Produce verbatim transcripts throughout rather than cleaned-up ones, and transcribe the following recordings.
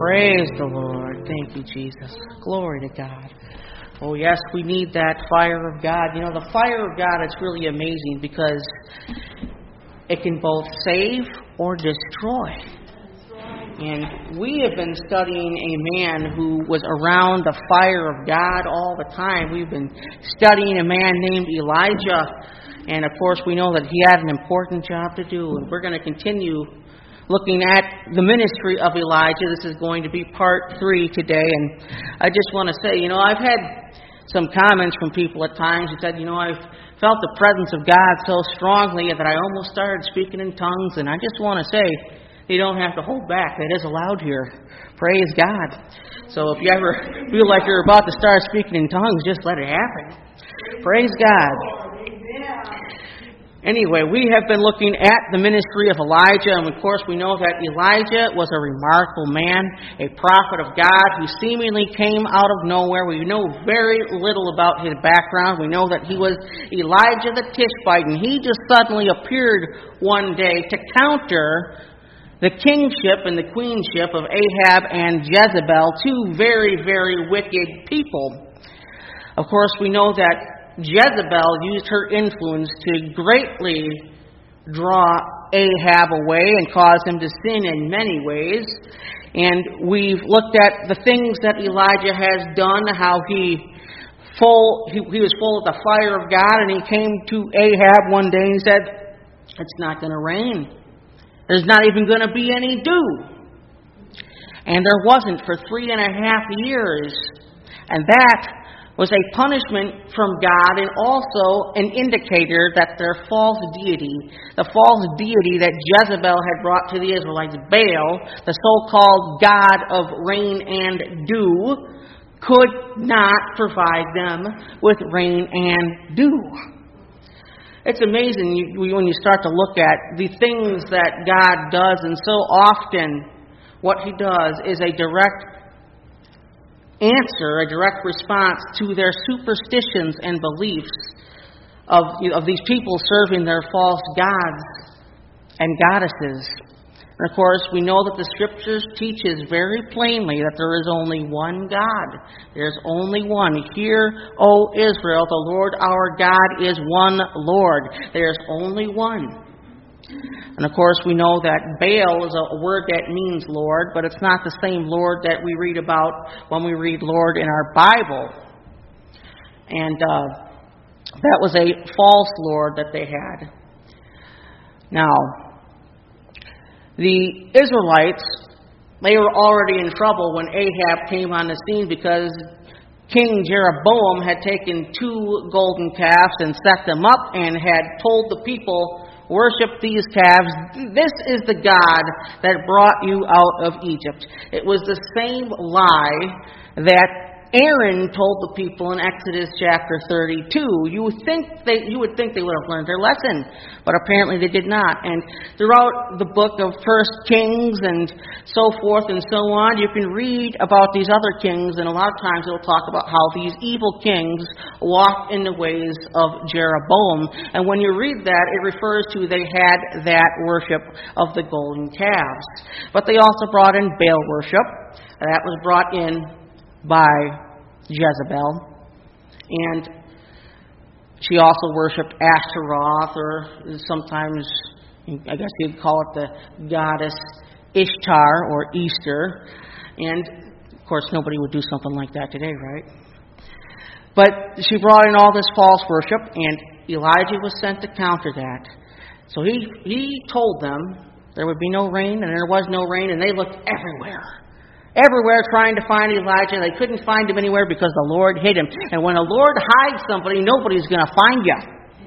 Praise the Lord. Thank you, Jesus. Glory to God. Oh, yes, we need that fire of God. You know, the fire of God is really amazing because it can both save or destroy. And we have been studying a man who was around the fire of God all the time. We've been studying a man named Elijah. And, of course, we know that he had an important job to do. And we're going to continue looking at the ministry of Elijah. This is going to be part three today. And I just want to say, you know, I've had some comments from people at times who said, you know, I've felt the presence of God so strongly that I almost started speaking in tongues. And I just want to say, you don't have to hold back. It is allowed here. Praise God. So if you ever feel like you're about to start speaking in tongues, just let it happen. Praise God. Anyway, we have been looking at the ministry of Elijah, and of course we know that Elijah was a remarkable man, a prophet of God who seemingly came out of nowhere. We know very little about his background. We know that he was Elijah the Tishbite, and he just suddenly appeared one day to counter the kingship and the queenship of Ahab and Jezebel, two very, very wicked people. Of course, we know that Jezebel used her influence to greatly draw Ahab away and cause him to sin in many ways. And we've looked at the things that Elijah has done, how he full he, he was full of the fire of God, and he came to Ahab one day and said, "It's not going to rain. There's not even going to be any dew." And there wasn't for three and a half years. And that was a punishment from God and also an indicator that their false deity, the false deity that Jezebel had brought to the Israelites, Baal, the so-called god of rain and dew, could not provide them with rain and dew. It's amazing when you start to look at the things that God does, and so often what He does is a direct answer, a direct response to their superstitions and beliefs of, you know, of these people serving their false gods and goddesses. And of course, we know that the Scriptures teaches very plainly that there is only one God. There's only one. Hear, O Israel, the Lord our God is one Lord. There's only one. And of course, we know that Baal is a word that means Lord, but it's not the same Lord that we read about when we read Lord in our Bible. And uh, that was a false Lord that they had. Now, the Israelites, they were already in trouble when Ahab came on the scene because King Jeroboam had taken two golden calves and set them up and had told the people, "Worship these calves. This is the God that brought you out of Egypt." It was the same lie that Aaron told the people in Exodus chapter thirty-two. You would think they, you would think they would have learned their lesson, but apparently they did not. And throughout the book of First Kings and so forth and so on, you can read about these other kings, and a lot of times it'll talk about how these evil kings walked in the ways of Jeroboam. And when you read that, it refers to they had that worship of the golden calves. But they also brought in Baal worship, and that was brought in by Jezebel. And she also worshipped Ashtaroth, or sometimes, I guess you'd call it the goddess Ishtar or Easter. And, of course, nobody would do something like that today, right? But she brought in all this false worship, and Elijah was sent to counter that. So he, he told them there would be no rain, and there was no rain, and they looked everywhere. Everywhere trying to find Elijah. They couldn't find him anywhere because the Lord hid him. And when the Lord hides somebody, nobody's going to find you.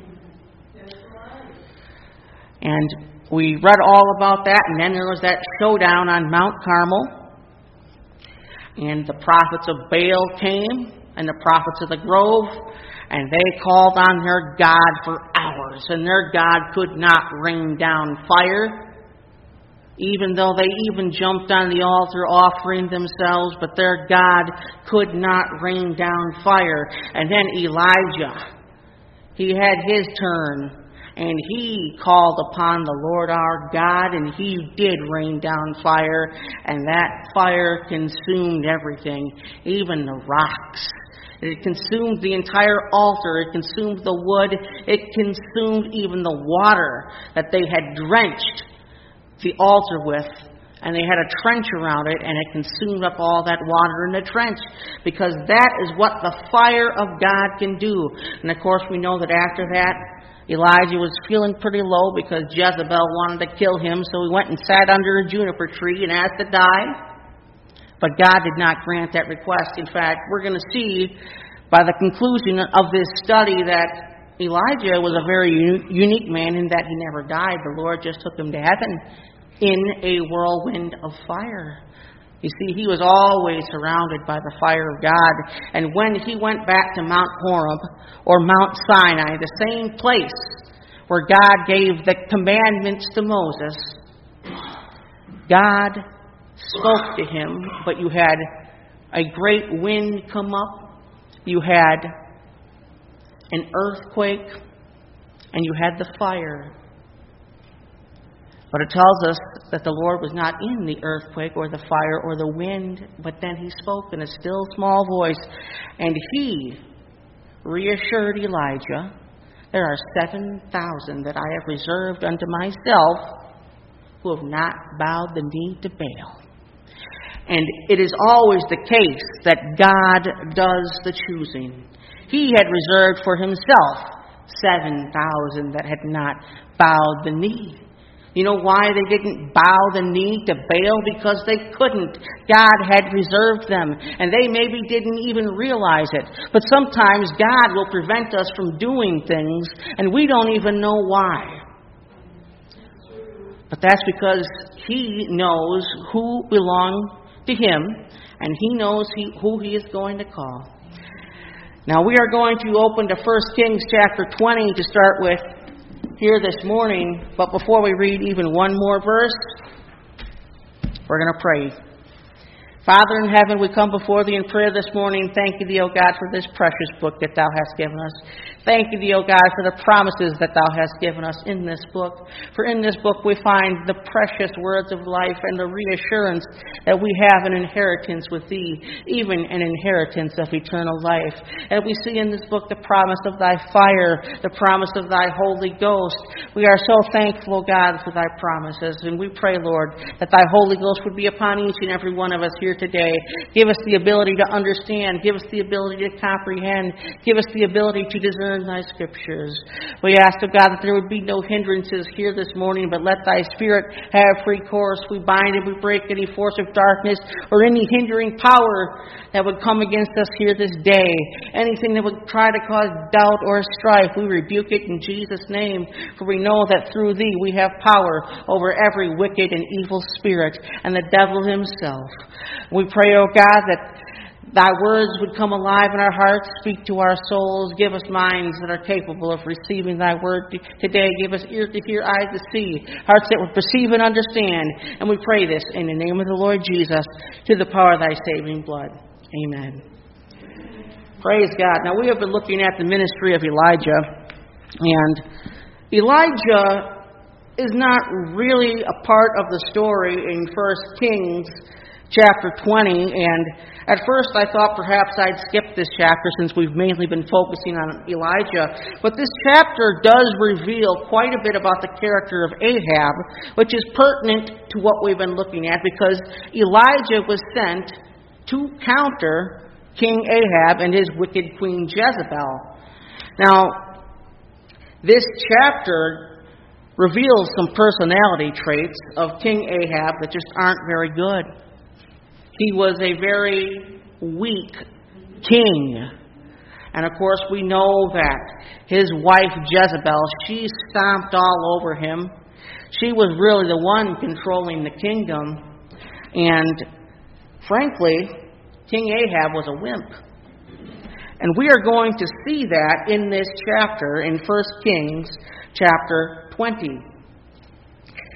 And we read all about that. And then there was that showdown on Mount Carmel. And the prophets of Baal came, and the prophets of the grove. And they called on their God for hours. And their God could not rain down fire, even though they even jumped on the altar offering themselves, but their God could not rain down fire. And then Elijah, he had his turn. And he called upon the Lord our God, and he did rain down fire, and that fire consumed everything, even the rocks. It consumed the entire altar. It consumed the wood. It consumed even the water that they had drenched the altar with. And they had a trench around it, and it consumed up all that water in the trench. Because that is what the fire of God can do. And of course, we know that after that, Elijah was feeling pretty low because Jezebel wanted to kill him. So he went and sat under a juniper tree and asked to die. But God did not grant that request. In fact, we're going to see by the conclusion of this study that Elijah was a very unique man in that he never died. The Lord just took him to heaven in a whirlwind of fire. You see, he was always surrounded by the fire of God. And when he went back to Mount Horeb, or Mount Sinai, the same place where God gave the commandments to Moses, God spoke to him, but you had a great wind come up, you had an earthquake, and you had the fire. But it tells us that the Lord was not in the earthquake or the fire or the wind, but then he spoke in a still small voice, and he reassured Elijah, there are seven thousand that I have reserved unto myself who have not bowed the knee to Baal. And it is always the case that God does the choosing. He had reserved for himself seven thousand that had not bowed the knee. You know why they didn't bow the knee to Baal? Because they couldn't. God had reserved them, and they maybe didn't even realize it. But sometimes God will prevent us from doing things, and we don't even know why. But that's because he knows who belong to him, and he knows he, who he is going to call. Now we are going to open to First Kings chapter twenty to start with here this morning, but before we read even one more verse, we're going to pray. Father in heaven, we come before thee in prayer this morning. Thank you, thee, O God, for this precious book that thou hast given us. Thank you, thee, O God, for the promises that thou hast given us in this book. For in this book we find the precious words of life and the reassurance that we have an inheritance with thee, even an inheritance of eternal life. And we see in this book the promise of thy fire, the promise of thy Holy Ghost. We are so thankful, God, for thy promises. And we pray, Lord, that thy Holy Ghost would be upon each and every one of us here today. Give us the ability to understand. Give us the ability to comprehend. Give us the ability to discern thy scriptures. We ask, O God, that there would be no hindrances here this morning, but let thy Spirit have free course. We bind and we break any force of darkness or any hindering power that would come against us here this day. Anything that would try to cause doubt or strife, we rebuke it in Jesus' name. For we know that through thee we have power over every wicked and evil spirit and the devil himself. We pray, O God, that thy words would come alive in our hearts, speak to our souls, give us minds that are capable of receiving thy word today. Give us ears to hear, eyes to see, hearts that would perceive and understand. And we pray this in the name of the Lord Jesus, to the power of thy saving blood. Amen. Praise God. Now we have been looking at the ministry of Elijah, and Elijah is not really a part of the story in First Kings chapter twenty, and at first I thought perhaps I'd skip this chapter since we've mainly been focusing on Elijah. But this chapter does reveal quite a bit about the character of Ahab, which is pertinent to what we've been looking at, because Elijah was sent to counter King Ahab and his wicked queen Jezebel. Now, this chapter reveals some personality traits of King Ahab that just aren't very good. He was a very weak king. And of course, we know that his wife Jezebel, she stomped all over him. She was really the one controlling the kingdom. And frankly, King Ahab was a wimp. And we are going to see that in this chapter, in First Kings chapter twenty.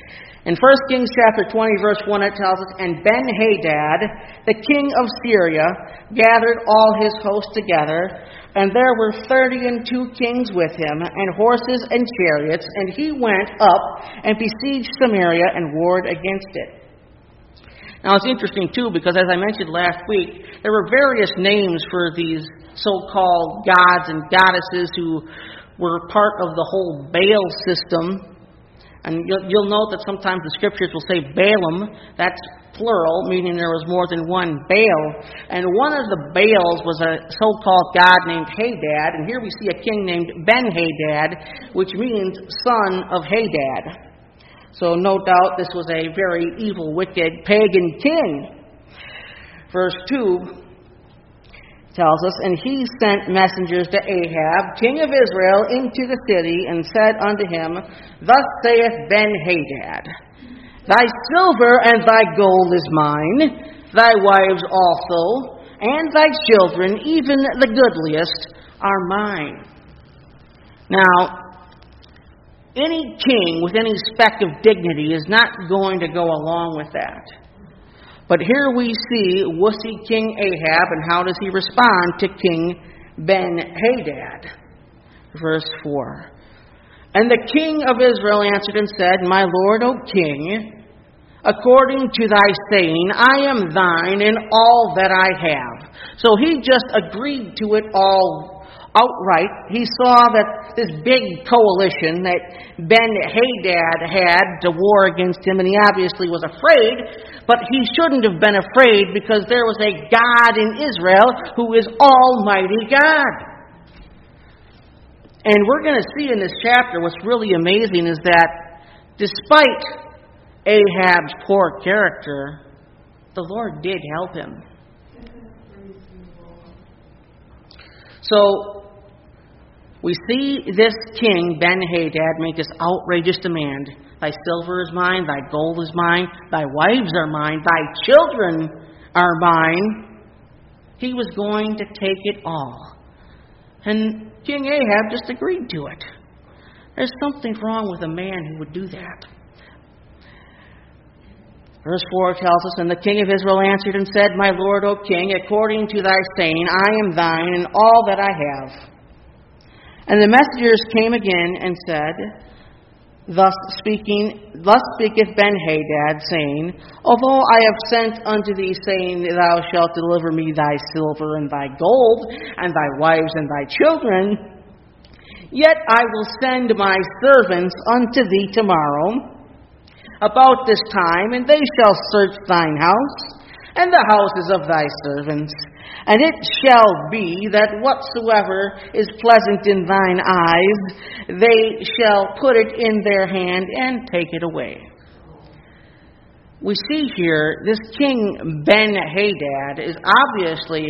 In First Kings chapter twenty, verse one, it tells us, "And Ben-Hadad, the king of Syria, gathered all his host together, and there were thirty and two kings with him, and horses and chariots, and he went up and besieged Samaria and warred against it." Now it's interesting too, because as I mentioned last week, there were various names for these so-called gods and goddesses who were part of the whole Baal system. And you'll, you'll note that sometimes the scriptures will say Balaam. That's plural, meaning there was more than one Baal. And one of the Baals was a so-called god named Hadad. And here we see a king named Ben-Hadad, which means son of Hadad. So no doubt this was a very evil, wicked, pagan king. Verse two tells us, "And he sent messengers to Ahab, king of Israel, into the city, and said unto him, Thus saith Ben-Hadad, Thy silver and thy gold is mine, thy wives also, and thy children, even the goodliest, are mine." Now, any king with any speck of dignity is not going to go along with that. But here we see wussy King Ahab, and how does he respond to King Ben-Hadad? Verse four. "And the king of Israel answered and said, My lord, O king, according to thy saying, I am thine in all that I have." So he just agreed to it all outright. He saw that this big coalition that Ben-Hadad had to war against him, and he obviously was afraid, but he shouldn't have been afraid, because there was a God in Israel who is Almighty God. And we're going to see in this chapter, what's really amazing is that despite Ahab's poor character, the Lord did help him. So, we see this king, Ben-Hadad, make this outrageous demand. "Thy silver is mine, thy gold is mine, thy wives are mine, thy children are mine." He was going to take it all. And King Ahab just agreed to it. There's something wrong with a man who would do that. Verse four tells us, "And the king of Israel answered and said, My lord, O king, according to thy saying, I am thine in all that I have. And the messengers came again and said, Thus speaking, thus speaketh Ben-Hadad, saying, Although I have sent unto thee, saying, Thou shalt deliver me thy silver and thy gold, and thy wives and thy children, yet I will send my servants unto thee tomorrow, about this time, and they shall search thine house, and the houses of thy servants. And it shall be that whatsoever is pleasant in thine eyes, they shall put it in their hand and take it away." We see here, this king Ben-Hadad is obviously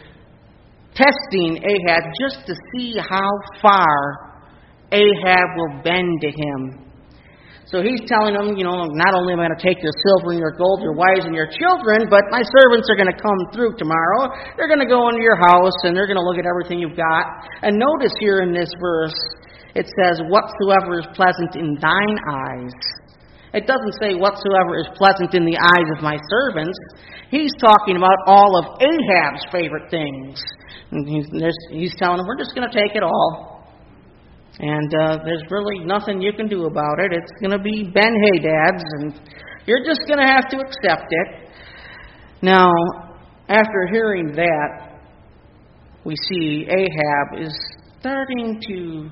testing Ahab just to see how far Ahab will bend to him. So he's telling them, you know, not only am I going to take your silver and your gold, your wives and your children, but my servants are going to come through tomorrow. They're going to go into your house, and they're going to look at everything you've got. And notice here in this verse, it says, whatsoever is pleasant in thine eyes. It doesn't say whatsoever is pleasant in the eyes of my servants. He's talking about all of Ahab's favorite things. And he's, he's telling them, we're just going to take it all. And uh, there's really nothing you can do about it. It's going to be Ben-Hadad's, and you're just going to have to accept it. Now, after hearing that, we see Ahab is starting to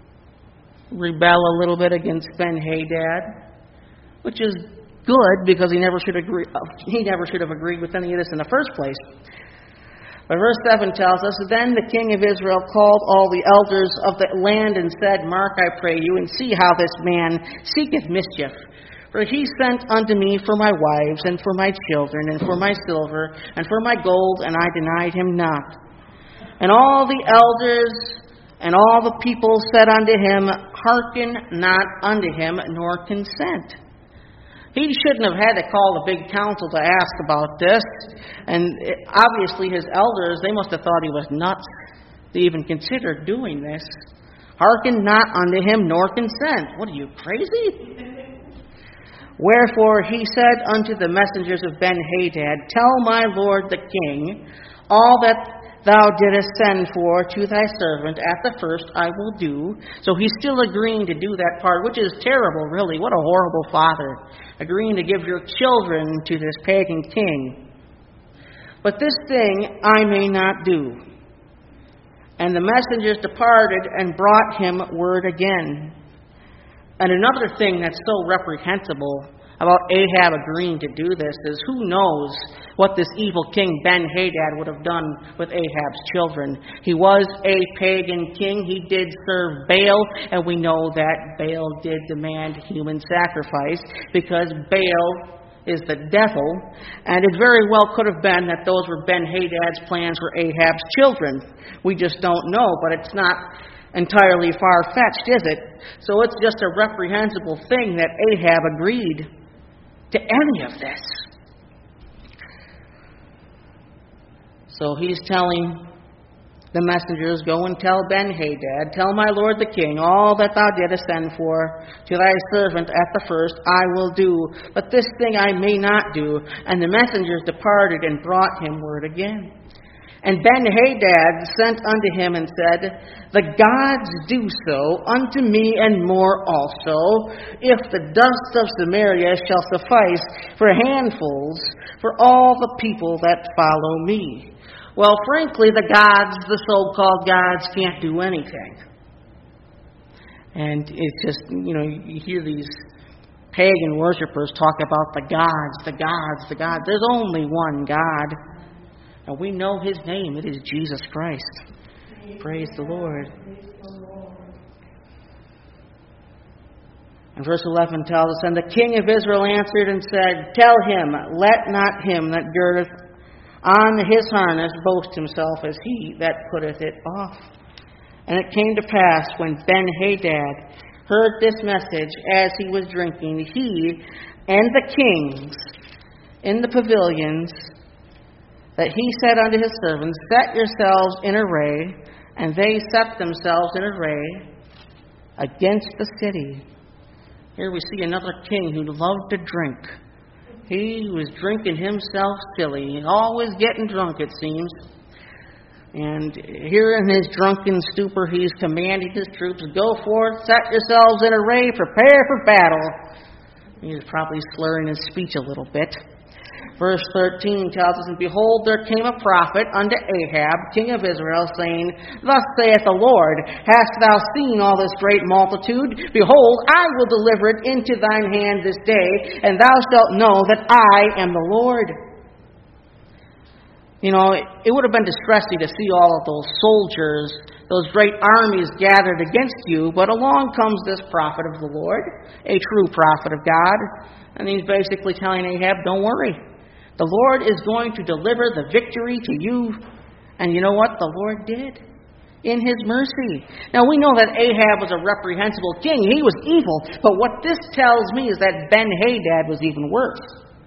rebel a little bit against Ben-Hadad, which is good because he never should agree. He never should have agreed with any of this in the first place. But verse seven tells us, Then the king of Israel called all the elders of the land and said, Mark, I pray you, and see how this man seeketh mischief. For he sent unto me for my wives, and for my children, and for my silver, and for my gold, and I denied him not. And all the elders and all the people said unto him, Hearken not unto him, nor consent. He shouldn't have had to call the big council to ask about this. And it, obviously his elders, they must have thought he was nuts to even consider doing this. Hearken not unto him, nor consent. What are you, crazy? Wherefore he said unto the messengers of Benhadad, Tell my lord the king, all that thou didst send for to thy servant at the first I will do. So he's still agreeing to do that part, which is terrible, really. What a horrible father, agreeing to give your children to this pagan king. But this thing I may not do. And the messengers departed and brought him word again. And another thing that's so reprehensible about Ahab agreeing to do this is, who knows what this evil king Ben-Hadad would have done with Ahab's children. He was a pagan king. He did serve Baal, and we know that Baal did demand human sacrifice because Baal is the devil, and it very well could have been that those were Ben-Hadad's plans for Ahab's children. We just don't know, but it's not entirely far-fetched, is it? So it's just a reprehensible thing that Ahab agreed to any of this. So he's telling the messengers, Go and tell Ben-Hadad, tell my lord the king, all that thou didst send for to thy servant at the first I will do, but this thing I may not do. And the messengers departed and brought him word again. And Ben-Hadad sent unto him and said, The gods do so unto me and more also, if the dust of Samaria shall suffice for handfuls for all the people that follow me. Well, frankly, the gods, the so-called gods, can't do anything. And it's just, you know, you hear these pagan worshipers talk about the gods, the gods, the gods. There's only one God. And we know his name. It is Jesus Christ. Praise, Praise the Lord. Praise the Lord. And verse eleven tells us, And the king of Israel answered and said, Tell him, let not him that girdeth on his harness boast himself as he that putteth it off. And it came to pass, when Ben-Hadad heard this message as he was drinking, he and the kings in the pavilions, that he said unto his servants, Set yourselves in array. And they set themselves in array against the city. Here we see another king who loved to drink. He was drinking himself silly, always getting drunk, it seems. And here in his drunken stupor, he's commanding his troops, Go forth, set yourselves in array, prepare for battle. He's probably slurring his speech a little bit. Verse thirteen tells us, And behold, there came a prophet unto Ahab, king of Israel, saying, Thus saith the Lord, Hast thou seen all this great multitude? Behold, I will deliver it into thine hand this day, and thou shalt know that I am the Lord. You know, it would have been distressing to see all of those soldiers, those great armies gathered against you, but along comes this prophet of the Lord, a true prophet of God, and he's basically telling Ahab, Don't worry. The Lord is going to deliver the victory to you. And you know what? The Lord did in his mercy. Now, we know that Ahab was a reprehensible king. He was evil. But what this tells me is that Ben-Hadad was even worse.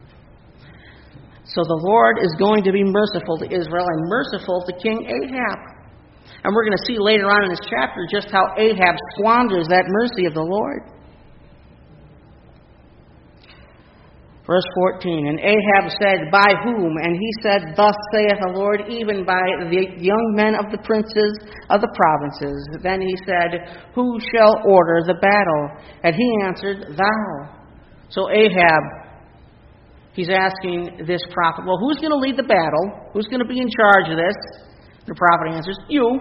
So the Lord is going to be merciful to Israel and merciful to King Ahab. And we're going to see later on in this chapter just how Ahab squanders that mercy of the Lord. Verse fourteen, And Ahab said, By whom? And he said, Thus saith the Lord, even by the young men of the princes of the provinces. Then he said, Who shall order the battle? And he answered, Thou. So Ahab, he's asking this prophet, Well, who's going to lead the battle? Who's going to be in charge of this? The prophet answers, You.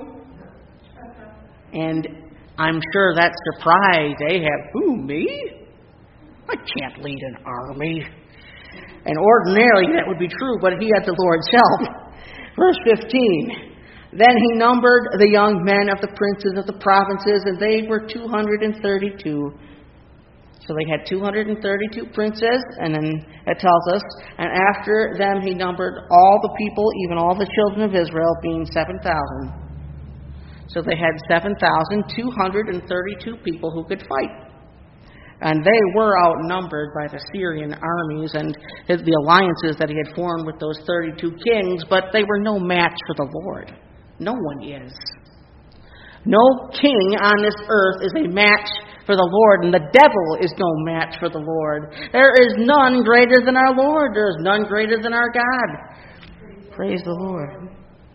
And I'm sure that surprised Ahab. Who, me? I can't lead an army. And ordinarily that would be true, but he had the Lord's help. Verse fifteen. Then he numbered the young men of the princes of the provinces, and they were two hundred thirty-two. So they had two hundred thirty-two princes, and then it tells us, and after them he numbered all the people, even all the children of Israel, being seven thousand. So they had seven thousand two hundred thirty-two people who could fight. And they were outnumbered by the Syrian armies and the alliances that he had formed with those thirty-two kings, but they were no match for the Lord. No one is. No king on this earth is a match for the Lord, and the devil is no match for the Lord. There is none greater than our Lord. There is none greater than our God. Praise the Lord.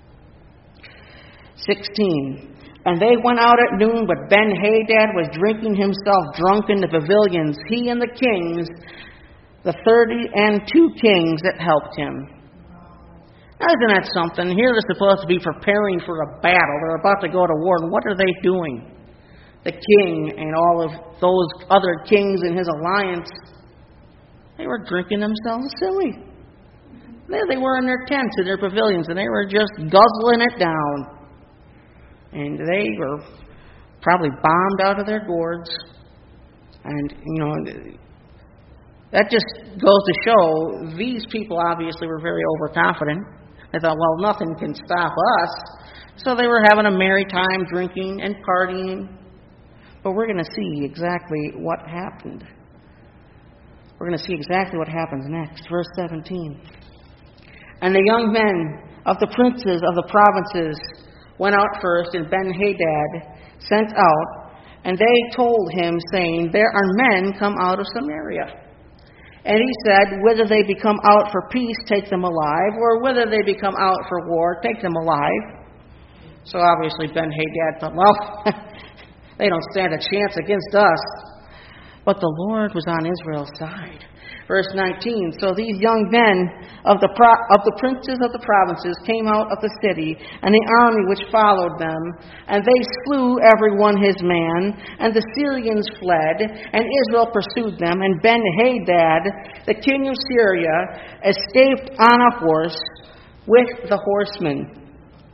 sixteen. And they went out at noon, but Ben-Hadad was drinking himself drunk in the pavilions, he and the kings, the thirty and two kings that helped him. Now, isn't that something? Here they're supposed to be preparing for a battle. They're about to go to war, and what are they doing? The king and all of those other kings in his alliance, they were drinking themselves silly. There they were in their tents, in their pavilions, and they were just guzzling it down. And they were probably bombed out of their gourds. And, you know, that just goes to show these people obviously were very overconfident. They thought, well, nothing can stop us. So they were having a merry time, drinking and partying. But we're going to see exactly what happened. We're going to see exactly what happens next. Verse seventeen. And the young men of the princes of the provinces went out first, and Ben-Hadad sent out, and they told him, saying, there are men come out of Samaria. And he said, whether they become out for peace, take them alive, or whether they become out for war, take them alive. So obviously Ben-Hadad thought, well, they don't stand a chance against us. But the Lord was on Israel's side. Verse nineteen, so these young men of the pro- of the princes of the provinces came out of the city, and the army which followed them, and they slew every one his man, and the Syrians fled, and Israel pursued them, and Ben-Hadad, the king of Syria, escaped on a horse with the horsemen.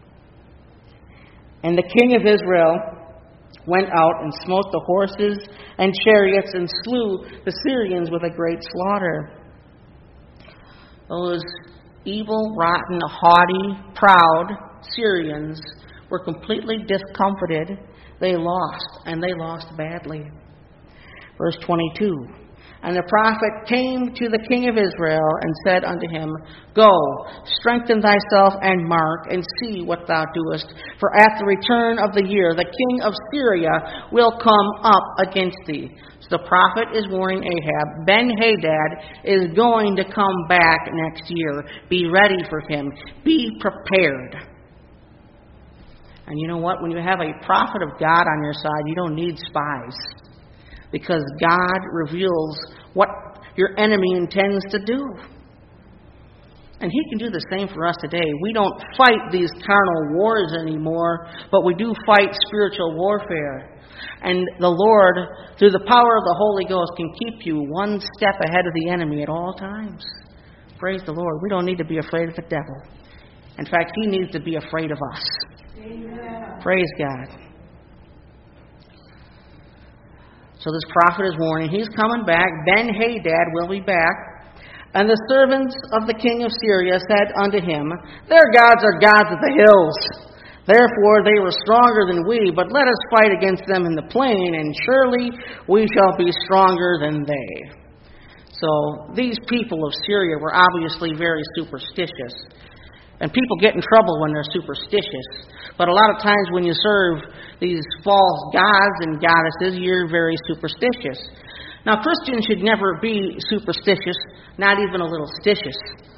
And the king of Israel went out and smote the horses and chariots and slew the Syrians with a great slaughter. Those evil, rotten, haughty, proud Syrians were completely discomfited. They lost, and they lost badly. Verse twenty-two. And the prophet came to the king of Israel and said unto him, go, strengthen thyself and mark, and see what thou doest. For at the return of the year the king of Syria will come up against thee. So the prophet is warning Ahab, Ben-Hadad is going to come back next year. Be ready for him. Be prepared. And you know what? When you have a prophet of God on your side, you don't need spies. Because God reveals what your enemy intends to do. And He can do the same for us today. We don't fight these carnal wars anymore, but we do fight spiritual warfare. And the Lord, through the power of the Holy Ghost, can keep you one step ahead of the enemy at all times. Praise the Lord. We don't need to be afraid of the devil. In fact, he needs to be afraid of us. Amen. Praise God. So this prophet is warning, he's coming back. Ben-Hadad will be back. And the servants of the king of Syria said unto him, their gods are gods of the hills. Therefore they were stronger than we, but let us fight against them in the plain, and surely we shall be stronger than they. So these people of Syria were obviously very superstitious. And people get in trouble when they're superstitious. But a lot of times when you serve these false gods and goddesses, you're very superstitious. Now, Christians should never be superstitious, not even a little stitious.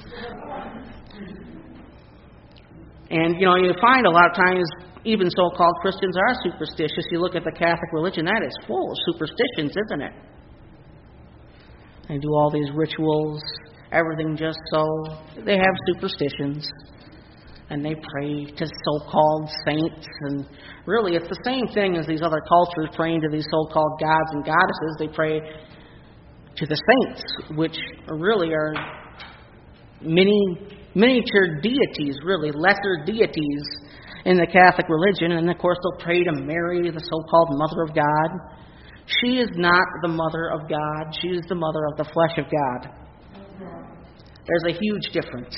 And, you know, you find a lot of times even so-called Christians are superstitious. You look at the Catholic religion, that is full of superstitions, isn't it? They do all these rituals, everything just so. They have superstitions. And they pray to so-called saints. And really, it's the same thing as these other cultures praying to these so-called gods and goddesses. They pray to the saints, which really are mini, miniature deities, really, lesser deities in the Catholic religion. And, of course, they'll pray to Mary, the so-called Mother of God. She is not the Mother of God. She is the Mother of the flesh of God. There's a huge difference.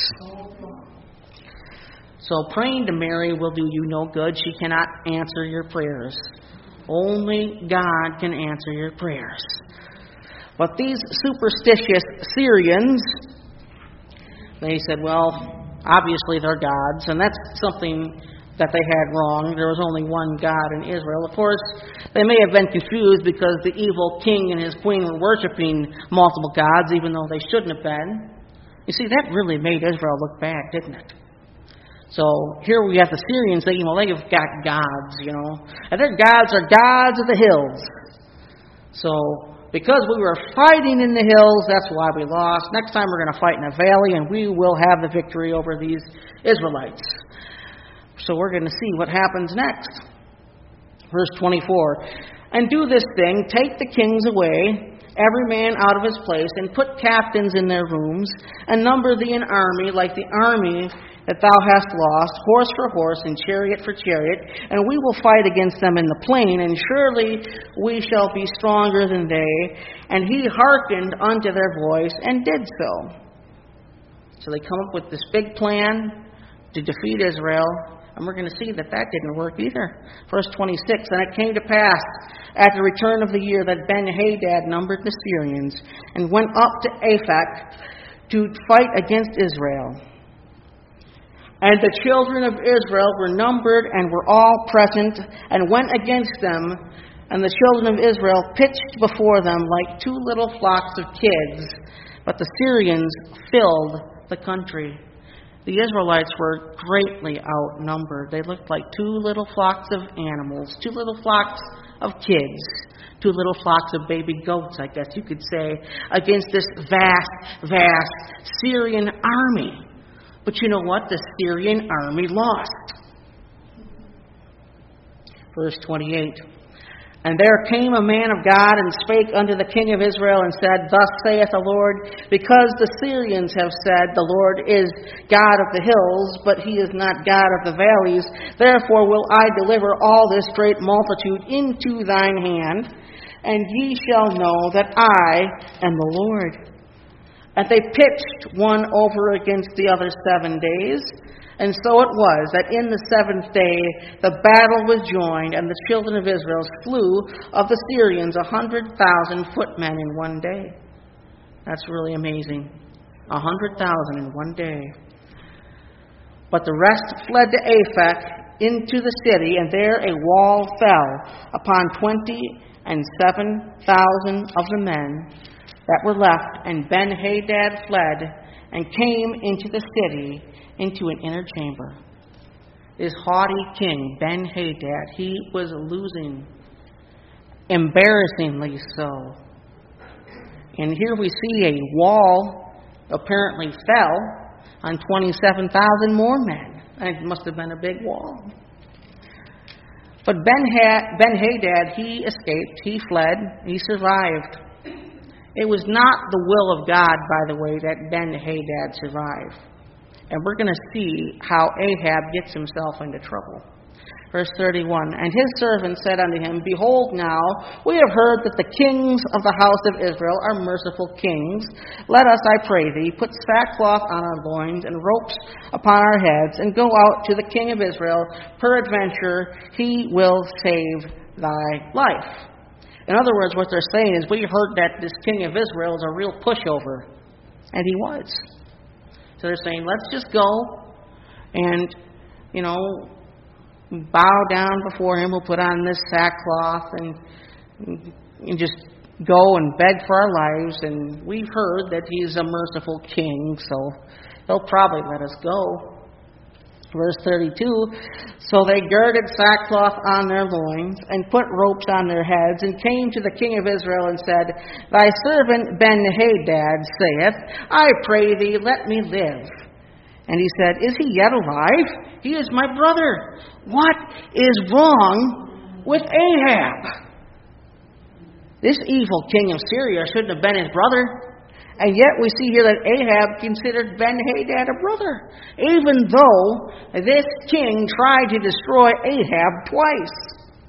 So praying to Mary will do you no good. She cannot answer your prayers. Only God can answer your prayers. But these superstitious Syrians, they said, well, obviously they're gods, and that's something that they had wrong. There was only one God in Israel. Of course, they may have been confused because the evil king and his queen were worshiping multiple gods, even though they shouldn't have been. You see, that really made Israel look bad, didn't it? So here we have the Syrians thinking, well, they've got gods, you know. And their gods are gods of the hills. So because we were fighting in the hills, that's why we lost. Next time we're going to fight in a valley, and we will have the victory over these Israelites. So we're going to see what happens next. Verse twenty-four. And do this thing, take the kings away, every man out of his place, and put captains in their rooms, and number thee an army like the army that thou hast lost, horse for horse, and chariot for chariot, and we will fight against them in the plain, and surely we shall be stronger than they. And he hearkened unto their voice, and did so. So they come up with this big plan to defeat Israel, and we're going to see that that didn't work either. Verse twenty-six, and it came to pass at the return of the year that Ben-Hadad numbered the Syrians, and went up to Aphek to fight against Israel. And the children of Israel were numbered and were all present, and went against them. And the children of Israel pitched before them like two little flocks of kids. But the Syrians filled the country. The Israelites were greatly outnumbered. They looked like two little flocks of animals, two little flocks of kids, two little flocks of baby goats, I guess you could say, against this vast, vast Syrian army. But you know what? The Syrian army lost. Verse twenty-eight. And there came a man of God and spake unto the king of Israel and said, Thus saith the Lord, because the Syrians have said, The Lord is God of the hills, but he is not God of the valleys, therefore will I deliver all this great multitude into thine hand, and ye shall know that I am the Lord. And they pitched one over against the other seven days. And so it was that in the seventh day the battle was joined, and the children of Israel slew of the Syrians a hundred thousand footmen in one day. That's really amazing. A hundred thousand in one day. But the rest fled to Aphek into the city, and there a wall fell upon twenty and seven thousand of the men that were left, and Ben-Hadad fled and came into the city, into an inner chamber. This haughty king, Ben-Hadad, he was losing, embarrassingly so. And here we see a wall apparently fell on twenty-seven thousand more men. It must have been a big wall. But Ben-Hadad, he escaped, he fled, he survived. It was not the will of God, by the way, that Ben-Hadad survived. And we're going to see how Ahab gets himself into trouble. Verse thirty-one, And his servant said unto him, Behold now, we have heard that the kings of the house of Israel are merciful kings. Let us, I pray thee, put sackcloth on our loins and ropes upon our heads, and go out to the king of Israel. Peradventure he will save thy life. In other words, what they're saying is, we heard that this king of Israel is a real pushover. And he was. So they're saying, let's just go and, you know, bow down before him. We'll put on this sackcloth and, and just go and beg for our lives. And we've heard that he's a merciful king, so he'll probably let us go. Verse thirty-two, So they girded sackcloth on their loins, and put ropes on their heads, and came to the king of Israel, and said, Thy servant Ben-Hadad saith, I pray thee, let me live. And he said, Is he yet alive? He is my brother. What is wrong with Ahab? This evil king of Syria shouldn't have been his brother. And yet we see here that Ahab considered Ben-Hadad a brother, even though this king tried to destroy Ahab twice.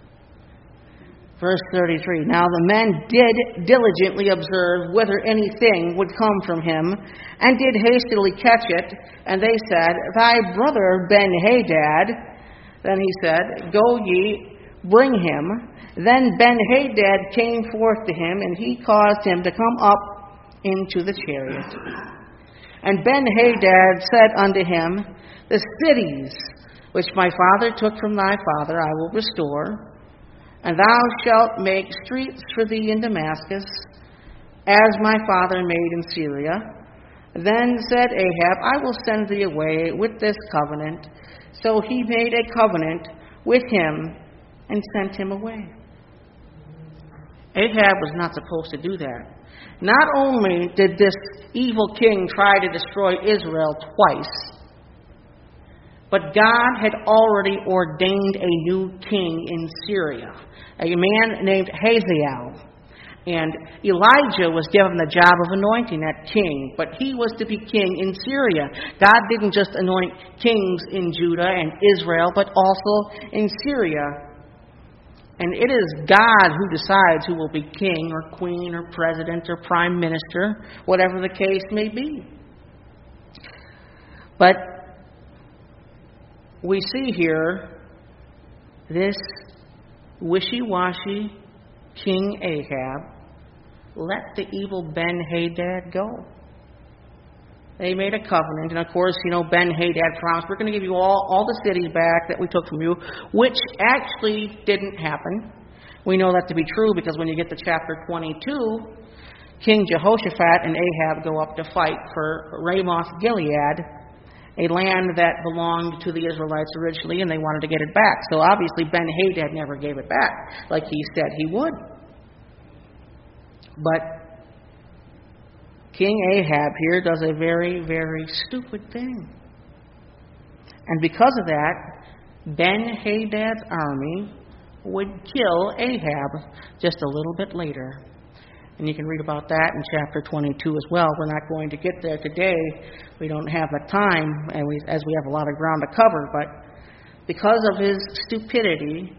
Verse thirty-three, Now the men did diligently observe whether anything would come from him, and did hastily catch it. And they said, Thy brother Ben-Hadad. Then he said, Go ye, bring him. Then Ben-Hadad came forth to him, and he caused him to come up into the chariot. And Ben-Hadad said unto him, The cities which my father took from thy father, I will restore, and thou shalt make streets for thee in Damascus, as my father made in Syria. Then said Ahab, I will send thee away with this covenant. So he made a covenant with him and sent him away. Ahab was not supposed to do that. Not only did this evil king try to destroy Israel twice, but God had already ordained a new king in Syria, a man named Hazael. And Elijah was given the job of anointing that king, but he was to be king in Syria. God didn't just anoint kings in Judah and Israel, but also in Syria. And it is God who decides who will be king or queen or president or prime minister, whatever the case may be. But we see here this wishy-washy King Ahab let the evil Ben-Hadad go. They made a covenant, and of course, you know, Ben-Hadad promised, we're going to give you all, all the cities back that we took from you, which actually didn't happen. We know that to be true because when you get to chapter twenty-two, King Jehoshaphat and Ahab go up to fight for Ramoth Gilead, a land that belonged to the Israelites originally, and they wanted to get it back. So obviously Ben-Hadad never gave it back, like he said he would. But King Ahab here does a very, very stupid thing. And because of that, Ben-Hadad's army would kill Ahab just a little bit later. And you can read about that in chapter twenty-two as well. We're not going to get there today. We don't have the time, and we, as we have a lot of ground to cover. But because of his stupidity,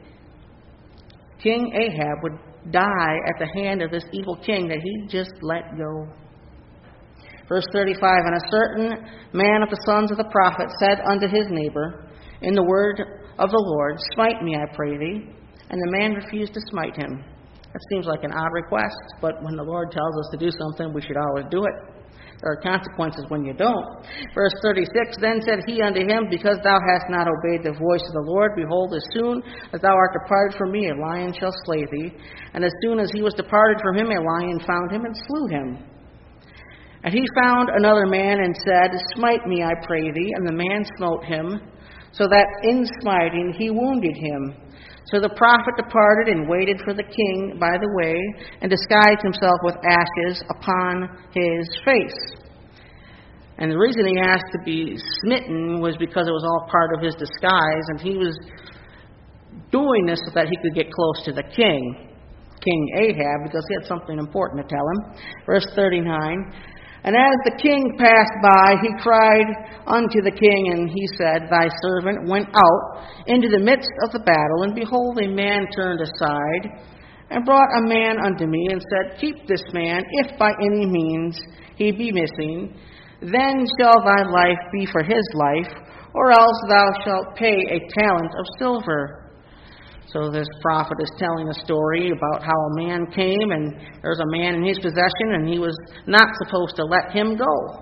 King Ahab would die at the hand of this evil king that he just let go. Verse thirty-five, And a certain man of the sons of the prophet said unto his neighbor, in the word of the Lord, Smite me, I pray thee. And the man refused to smite him. That seems like an odd request, but when the Lord tells us to do something, we should always do it. There are consequences when you don't. Verse thirty-six, Then said he unto him, Because thou hast not obeyed the voice of the Lord, behold, as soon as thou art departed from me, a lion shall slay thee. And as soon as he was departed from him, a lion found him and slew him. And he found another man and said, Smite me, I pray thee. And the man smote him, so that in smiting he wounded him. So the prophet departed and waited for the king by the way, and disguised himself with ashes upon his face. And the reason he asked to be smitten was because it was all part of his disguise, and he was doing this so that he could get close to the king, King Ahab, because he had something important to tell him. Verse thirty-nine, And as the king passed by, he cried unto the king, and he said, Thy servant went out into the midst of the battle, and behold, a man turned aside, and brought a man unto me, and said, Keep this man, if by any means he be missing, then shall thy life be for his life, or else thou shalt pay a talent of silver. So this prophet is telling a story about how a man came, and there's a man in his possession, and he was not supposed to let him go.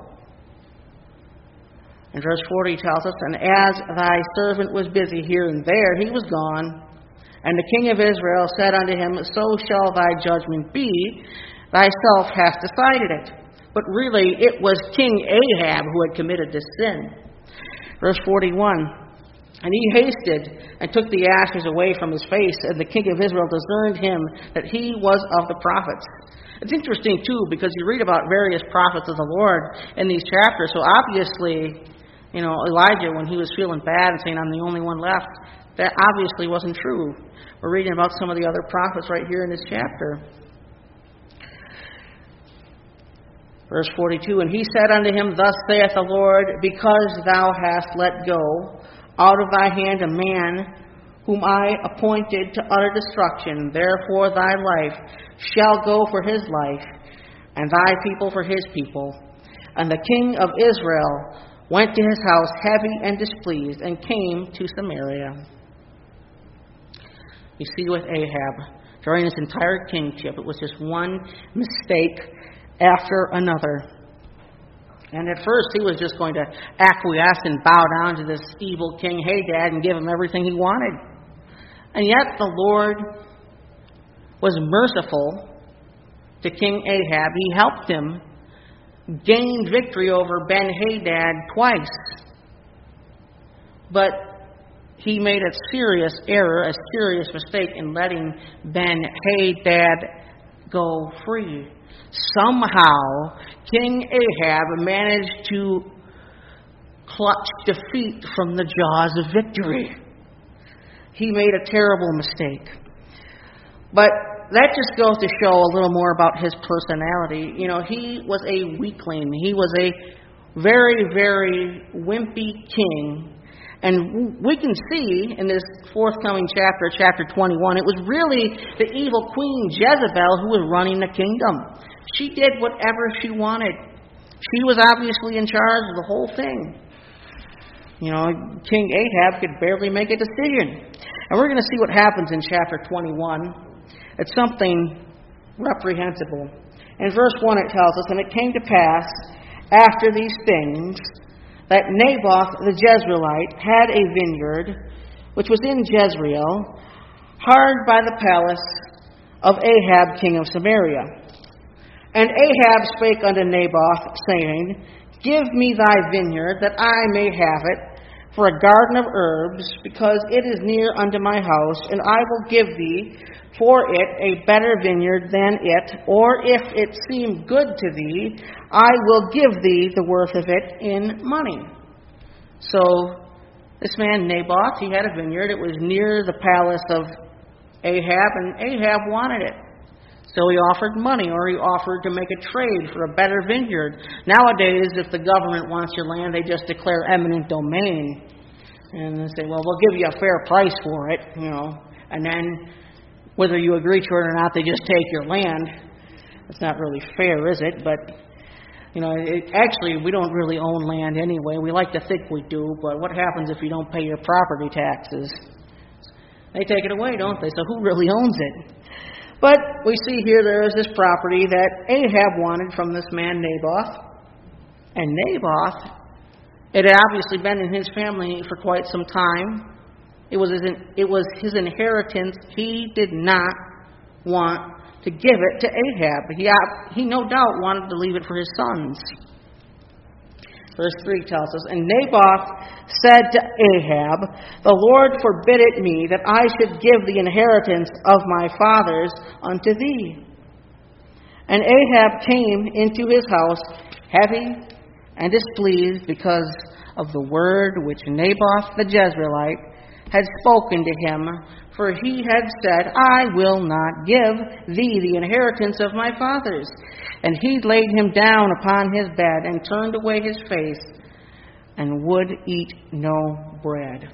And verse forty tells us, And as thy servant was busy here and there, he was gone. And the king of Israel said unto him, So shall thy judgment be, thyself hast decided it. But really, it was King Ahab who had committed this sin. Verse forty-one, And he hasted and took the ashes away from his face, and the king of Israel discerned him that he was of the prophets. It's interesting, too, because you read about various prophets of the Lord in these chapters. So obviously, you know, Elijah, when he was feeling bad and saying, I'm the only one left, that obviously wasn't true. We're reading about some of the other prophets right here in this chapter. Verse forty-two, And he said unto him, Thus saith the Lord, Because thou hast let go out of thy hand a man whom I appointed to utter destruction, therefore thy life shall go for his life, and thy people for his people. And the king of Israel went to his house heavy and displeased, and came to Samaria. You see with Ahab, during his entire kingship, it was just one mistake after another. And at first he was just going to acquiesce and bow down to this evil King Hadad and give him everything he wanted. And yet the Lord was merciful to King Ahab. He helped him gain victory over Ben-Hadad twice. But he made a serious error, a serious mistake in letting Ben-Hadad go free. Somehow, King Ahab managed to clutch defeat from the jaws of victory. He made a terrible mistake. But that just goes to show a little more about his personality. You know, he was a weakling. He was a very, very wimpy king. And we can see in this forthcoming chapter, chapter twenty-one, it was really the evil queen Jezebel who was running the kingdom. She did whatever she wanted. She was obviously in charge of the whole thing. You know, King Ahab could barely make a decision. And we're going to see what happens in chapter twenty-one. It's something reprehensible. In verse one it tells us, "And it came to pass after these things that Naboth the Jezreelite had a vineyard, which was in Jezreel, hard by the palace of Ahab king of Samaria. And Ahab spake unto Naboth, saying, Give me thy vineyard, that I may have it, for a garden of herbs, because it is near unto my house, and I will give thee for it a better vineyard than it, or if it seem good to thee, I will give thee the worth of it in money." So, this man Naboth, he had a vineyard. It was near the palace of Ahab, and Ahab wanted it. So he offered money, or he offered to make a trade for a better vineyard. Nowadays, if the government wants your land, they just declare eminent domain. And they say, well, we'll give you a fair price for it, you know. And then, whether you agree to it or not, they just take your land. It's not really fair, is it? But, you know, it, actually, we don't really own land anyway. We like to think we do, but what happens if you don't pay your property taxes? They take it away, don't they? So who really owns it? But we see here there is this property that Ahab wanted from this man Naboth. And Naboth, it had obviously been in his family for quite some time. It was his, it was his inheritance. He did not want to give it to Ahab. He, he no doubt wanted to leave it for his sons. Verse three tells us, "And Naboth said to Ahab, The Lord forbid it me that I should give the inheritance of my fathers unto thee. And Ahab came into his house heavy and displeased because of the word which Naboth the Jezreelite had spoken to him, for he had said, I will not give thee the inheritance of my fathers. And he laid him down upon his bed and turned away his face and would eat no bread."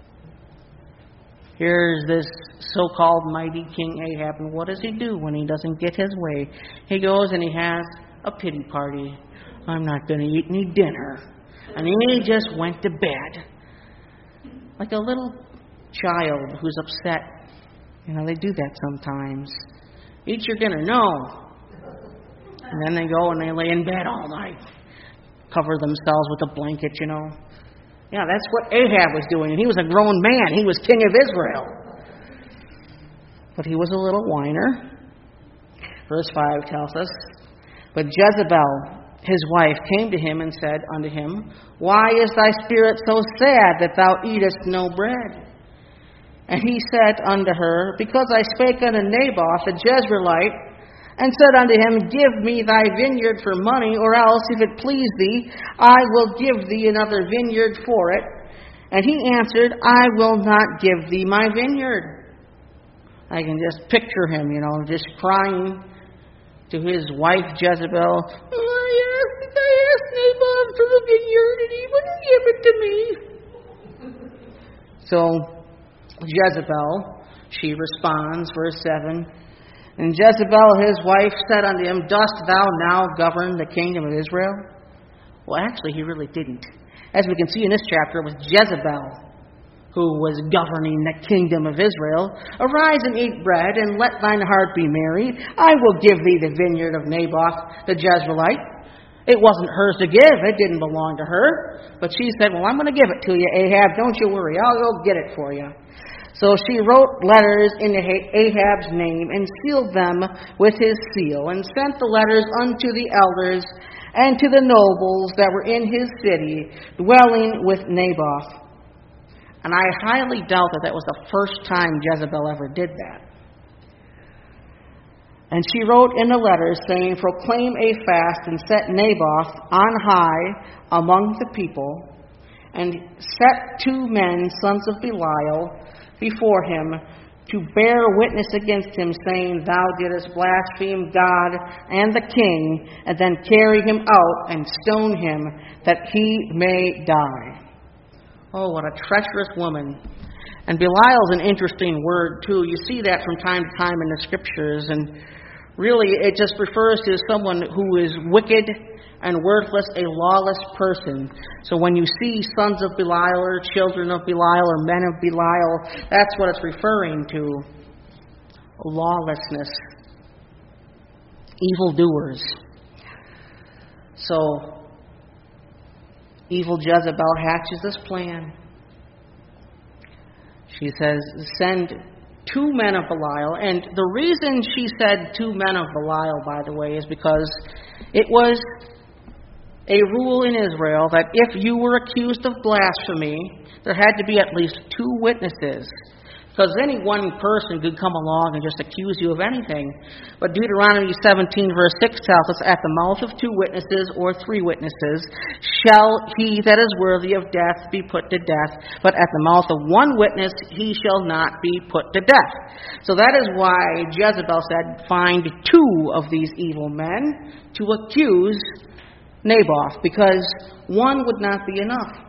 Here's this so-called mighty King Ahab, and what does he do when he doesn't get his way? He goes and he has a pity party. I'm not going to eat any dinner. And he just went to bed. Like a little child who's upset. You know, they do that sometimes. Eat your dinner. No. And then they go and they lay in bed all night. Cover themselves with a blanket, you know. Yeah, that's what Ahab was doing. And he was a grown man. He was king of Israel. But he was a little whiner. Verse five tells us, "But Jezebel, his wife, came to him and said unto him, Why is thy spirit so sad that thou eatest no bread? And he said unto her, Because I spake unto Naboth the Jezreelite, and said unto him, Give me thy vineyard for money, or else, if it please thee, I will give thee another vineyard for it. And he answered, I will not give thee my vineyard." I can just picture him, you know, just crying to his wife Jezebel, I asked, I asked Naboth for the vineyard, and he wouldn't give it to me. So Jezebel, she responds, verse seven, "And Jezebel his wife said unto him, Dost thou now govern the kingdom of Israel?" Well, actually, he really didn't. As we can see in this chapter, it was Jezebel who was governing the kingdom of Israel. "Arise and eat bread, and let thine heart be merry. I will give thee the vineyard of Naboth the Jezreelite." It wasn't hers to give. It didn't belong to her. But she said, well, I'm going to give it to you, Ahab. Don't you worry. I'll go get it for you. So she wrote letters in Ahab's name and sealed them with his seal and sent the letters unto the elders and to the nobles that were in his city, dwelling with Naboth. And I highly doubt that that was the first time Jezebel ever did that. And she wrote in the letters, saying, proclaim a fast and set Naboth on high among the people, and set two men, sons of Belial, before him, to bear witness against him, saying, thou didst blaspheme God and the king, and then carry him out and stone him, that he may die. Oh, what a treacherous woman. And Belial's an interesting word, too. You see that from time to time in the Scriptures, and really, it just refers to someone who is wicked and worthless, a lawless person. So when you see sons of Belial or children of Belial or men of Belial, that's what it's referring to. Lawlessness. Evildoers. So, evil Jezebel hatches this plan. She says, send two men of Belial. And the reason she said two men of Belial, by the way, is because it was a rule in Israel that if you were accused of blasphemy, there had to be at least two witnesses. Because any one person could come along and just accuse you of anything. But Deuteronomy seventeen verse six tells us, at the mouth of two witnesses or three witnesses shall he that is worthy of death be put to death. But at the mouth of one witness he shall not be put to death. So that is why Jezebel said, find two of these evil men to accuse Naboth, because one would not be enough.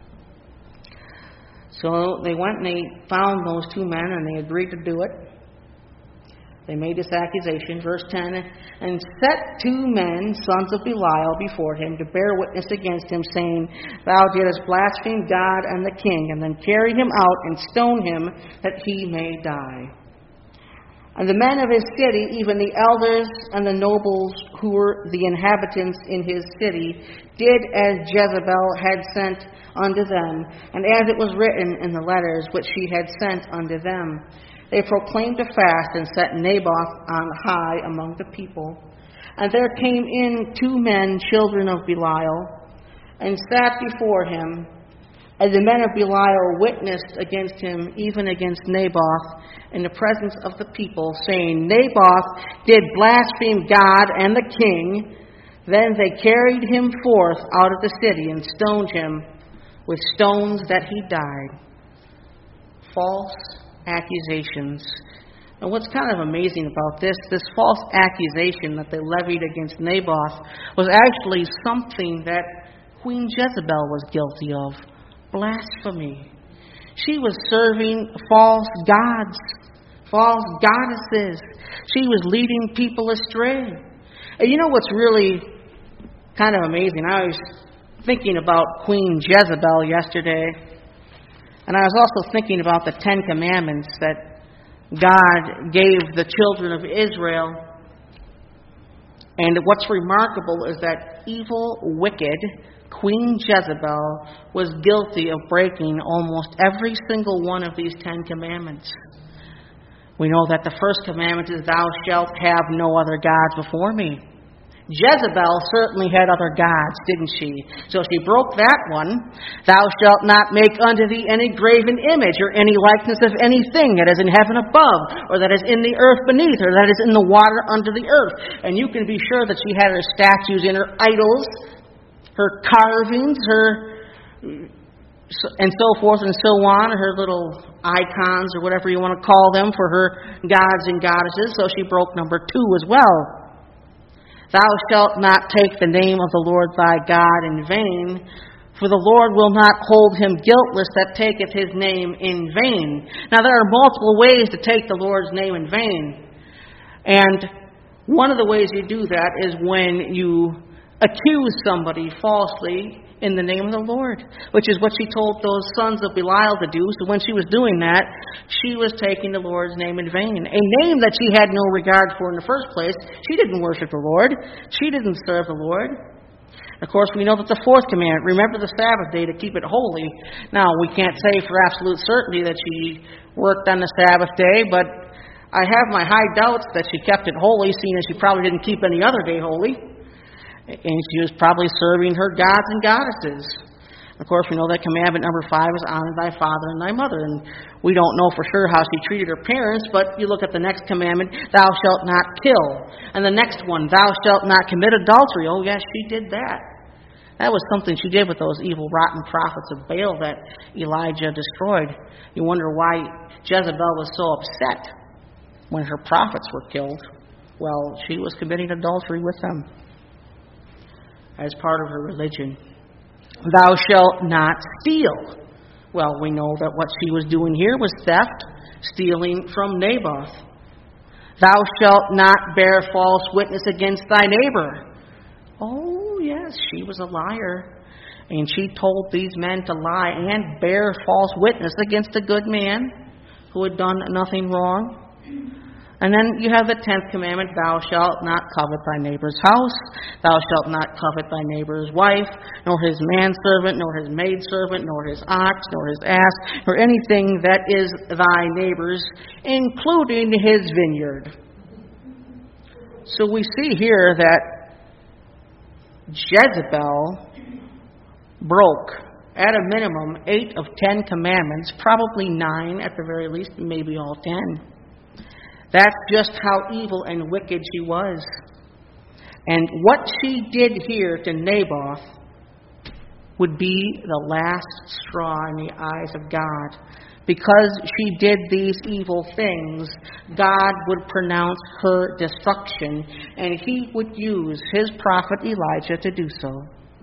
So they went and they found those two men and they agreed to do it. They made this accusation, verse ten, and set two men, sons of Belial, before him to bear witness against him, saying, thou didst blaspheme God and the king, and then carry him out and stone him, that he may die. And the men of his city, even the elders and the nobles who were the inhabitants in his city, did as Jezebel had sent unto them, and as it was written in the letters which she had sent unto them. They proclaimed a fast and set Naboth on high among the people. And there came in two men, children of Belial, and sat before him. And the men of Belial witnessed against him, even against Naboth, in the presence of the people, saying, Naboth did blaspheme God and the king. Then they carried him forth out of the city and stoned him with stones that he died. False accusations. And what's kind of amazing about this, this false accusation that they levied against Naboth was actually something that Queen Jezebel was guilty of. Blasphemy. She was serving false gods, false goddesses. She was leading people astray. And you know what's really kind of amazing? I was thinking about Queen Jezebel yesterday, and I was also thinking about the Ten Commandments that God gave the children of Israel. And what's remarkable is that evil, wicked Queen Jezebel was guilty of breaking almost every single one of these Ten Commandments. We know that the first commandment is, thou shalt have no other gods before me. Jezebel certainly had other gods, didn't she? So she broke that one. Thou shalt not make unto thee any graven image or any likeness of anything that is in heaven above, or that is in the earth beneath, or that is in the water under the earth. And you can be sure that she had her statues and her idols, her carvings, her and so forth and so on, her little icons or whatever you want to call them for her gods and goddesses. So she broke number two as well. Thou shalt not take the name of the Lord thy God in vain, for the Lord will not hold him guiltless that taketh his name in vain. Now there are multiple ways to take the Lord's name in vain. And one of the ways you do that is when you accuse somebody falsely in the name of the Lord, which is what she told those sons of Belial to do. So when she was doing that, she was taking the Lord's name in vain. A name that she had no regard for in the first place. She didn't worship the Lord. She didn't serve the Lord. Of course, we know that the fourth commandment, remember the Sabbath day to keep it holy. Now, we can't say for absolute certainty that she worked on the Sabbath day, but I have my high doubts that she kept it holy, seeing as she probably didn't keep any other day holy. And she was probably serving her gods and goddesses. Of course, we know that commandment number five is honor thy father and thy mother. And we don't know for sure how she treated her parents, but you look at the next commandment, thou shalt not kill. And the next one, thou shalt not commit adultery. Oh, yes, she did that. That was something she did with those evil, rotten prophets of Baal that Elijah destroyed. You wonder why Jezebel was so upset when her prophets were killed. Well, she was committing adultery with them as part of her religion. Thou shalt not steal. Well, we know that what she was doing here was theft, stealing from Naboth. Thou shalt not bear false witness against thy neighbor. Oh, yes, she was a liar. And she told these men to lie and bear false witness against a good man who had done nothing wrong. And then you have the tenth commandment, thou shalt not covet thy neighbor's house, thou shalt not covet thy neighbor's wife, nor his manservant, nor his maidservant, nor his ox, nor his ass, nor anything that is thy neighbor's, including his vineyard. So we see here that Jezebel broke, at a minimum, eight of ten commandments, probably nine at the very least, maybe all ten. That's just how evil and wicked she was. And what she did here to Naboth would be the last straw in the eyes of God. Because she did these evil things, God would pronounce her destruction, and he would use his prophet Elijah to do so.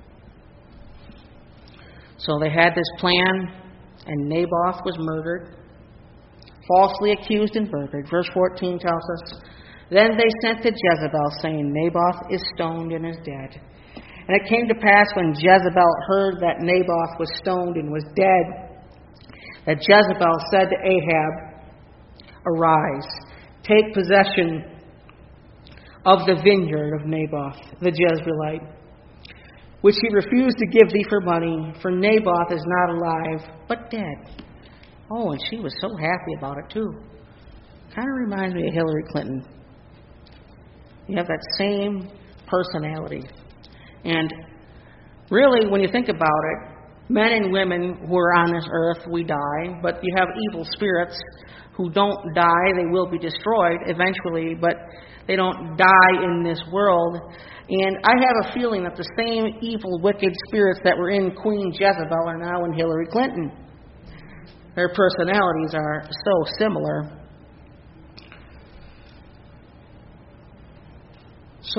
So they had this plan, and Naboth was murdered. Falsely accused and murdered. Verse fourteen tells us, then they sent to Jezebel, saying, Naboth is stoned and is dead. And it came to pass when Jezebel heard that Naboth was stoned and was dead, that Jezebel said to Ahab, arise, take possession of the vineyard of Naboth, the Jezreelite, which he refused to give thee for money, for Naboth is not alive, but dead. Oh, and she was so happy about it, too. Kind of reminds me of Hillary Clinton. You have that same personality. And really, when you think about it, men and women who are on this earth, we die. But you have evil spirits who don't die. They will be destroyed eventually, but they don't die in this world. And I have a feeling that the same evil, wicked spirits that were in Queen Jezebel are now in Hillary Clinton. Their personalities are so similar. So,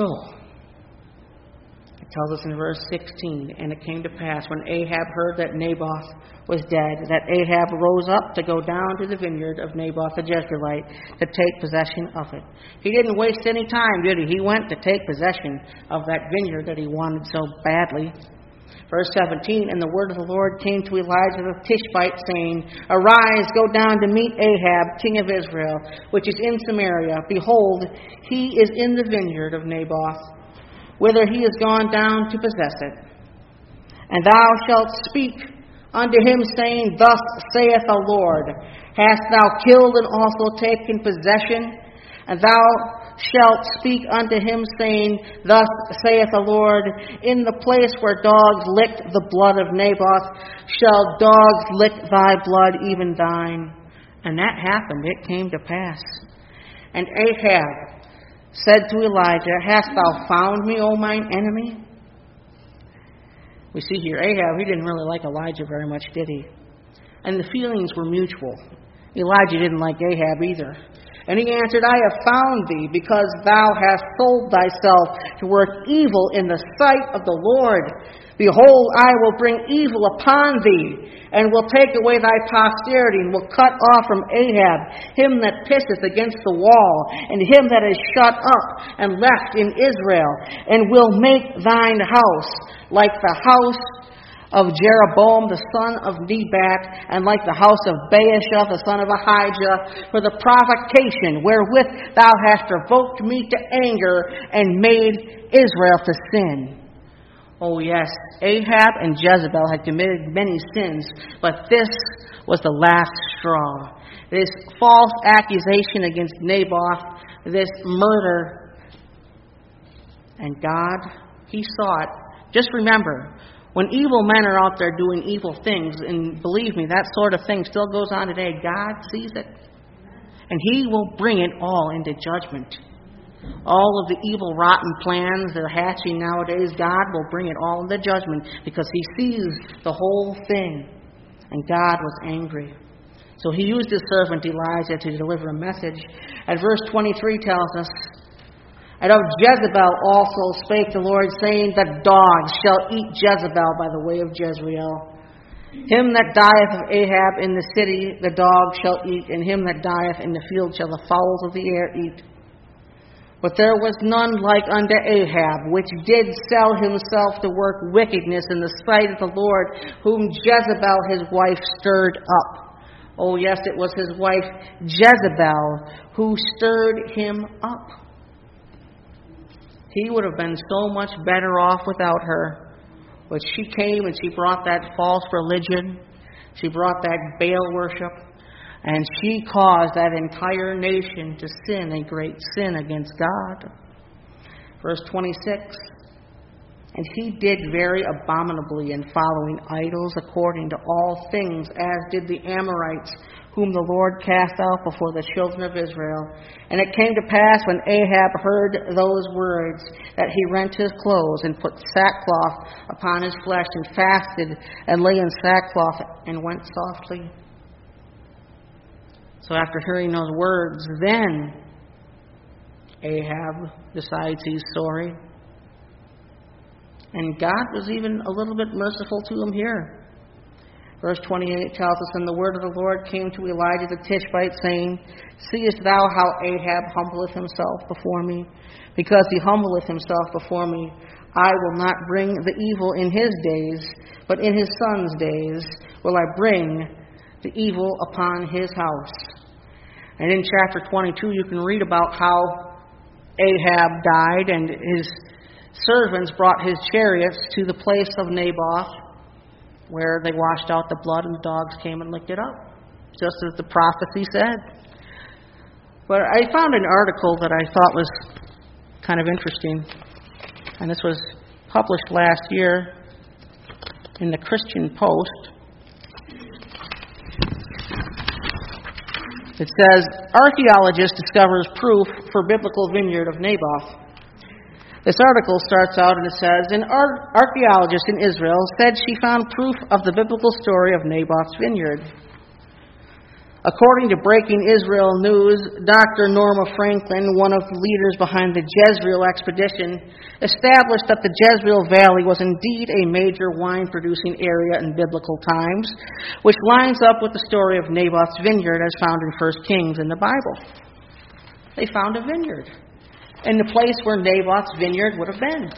it tells us in verse sixteen, and it came to pass when Ahab heard that Naboth was dead, that Ahab rose up to go down to the vineyard of Naboth the Jezreelite to take possession of it. He didn't waste any time, did he? He went to take possession of that vineyard that he wanted so badly. Verse seventeen, and the word of the Lord came to Elijah the Tishbite, saying, arise, go down to meet Ahab, king of Israel, which is in Samaria. Behold, he is in the vineyard of Naboth, whither he is gone down to possess it. And thou shalt speak unto him, saying, thus saith the Lord, hast thou killed and also taken possession? And thou shalt speak unto him, saying, thus saith the Lord, in the place where dogs licked the blood of Naboth, shall dogs lick thy blood, even thine. And that happened. It came to pass. And Ahab said to Elijah, hast thou found me, O mine enemy? We see here, Ahab, he didn't really like Elijah very much, did he? And the feelings were mutual. Elijah didn't like Ahab either. And he answered, I have found thee, because thou hast sold thyself to work evil in the sight of the Lord. Behold, I will bring evil upon thee, and will take away thy posterity, and will cut off from Ahab him that pisseth against the wall, and him that is shut up and left in Israel, and will make thine house like the house of Jeroboam the son of Nebat, and like the house of Baasha the son of Ahijah, for the provocation wherewith thou hast provoked me to anger, and made Israel to sin. Oh yes, Ahab and Jezebel had committed many sins, but this was the last straw. This false accusation against Naboth, this murder. And God, He saw it. Just remember, when evil men are out there doing evil things, and believe me, that sort of thing still goes on today, God sees it. And He will bring it all into judgment. All of the evil, rotten plans that are hatching nowadays, God will bring it all into judgment because He sees the whole thing. And God was angry. So He used His servant Elijah to deliver a message. And verse twenty-three tells us, "And of Jezebel also spake the Lord, saying, The dogs shall eat Jezebel by the way of Jezreel. Him that dieth of Ahab in the city the dogs shall eat, and him that dieth in the field shall the fowls of the air eat. But there was none like unto Ahab, which did sell himself to work wickedness in the sight of the Lord, whom Jezebel his wife stirred up." Oh yes, it was his wife Jezebel who stirred him up. He would have been so much better off without her. But she came and she brought that false religion. She brought that Baal worship. And she caused that entire nation to sin a great sin against God. Verse twenty-six, "And he did very abominably in following idols according to all things, as did the Amorites, whom the Lord cast out before the children of Israel. And it came to pass, when Ahab heard those words, that he rent his clothes and put sackcloth upon his flesh and fasted and lay in sackcloth and went softly." So after hearing those words, then Ahab decides he's sorry. And God was even a little bit merciful to him here. Verse twenty-eight tells us, "And the word of the Lord came to Elijah the Tishbite, saying, Seest thou how Ahab humbleth himself before me? Because he humbleth himself before me, I will not bring the evil in his days, but in his son's days will I bring the evil upon his house." And in chapter twenty-two, you can read about how Ahab died, and his servants brought his chariots to the place of Naboth, where they washed out the blood and the dogs came and licked it up, just as the prophecy said. But I found an article that I thought was kind of interesting, and this was published last year in the Christian Post. It says, "Archaeologist discovers proof for biblical vineyard of Naboth." This article starts out and it says, "An ar- archaeologist in Israel said she found proof of the biblical story of Naboth's vineyard. According to Breaking Israel News, Doctor Norma Franklin, one of the leaders behind the Jezreel expedition, established that the Jezreel Valley was indeed a major wine-producing area in biblical times, which lines up with the story of Naboth's vineyard as found in First Kings in the Bible. They found a vineyard in the place where Naboth's vineyard would have been.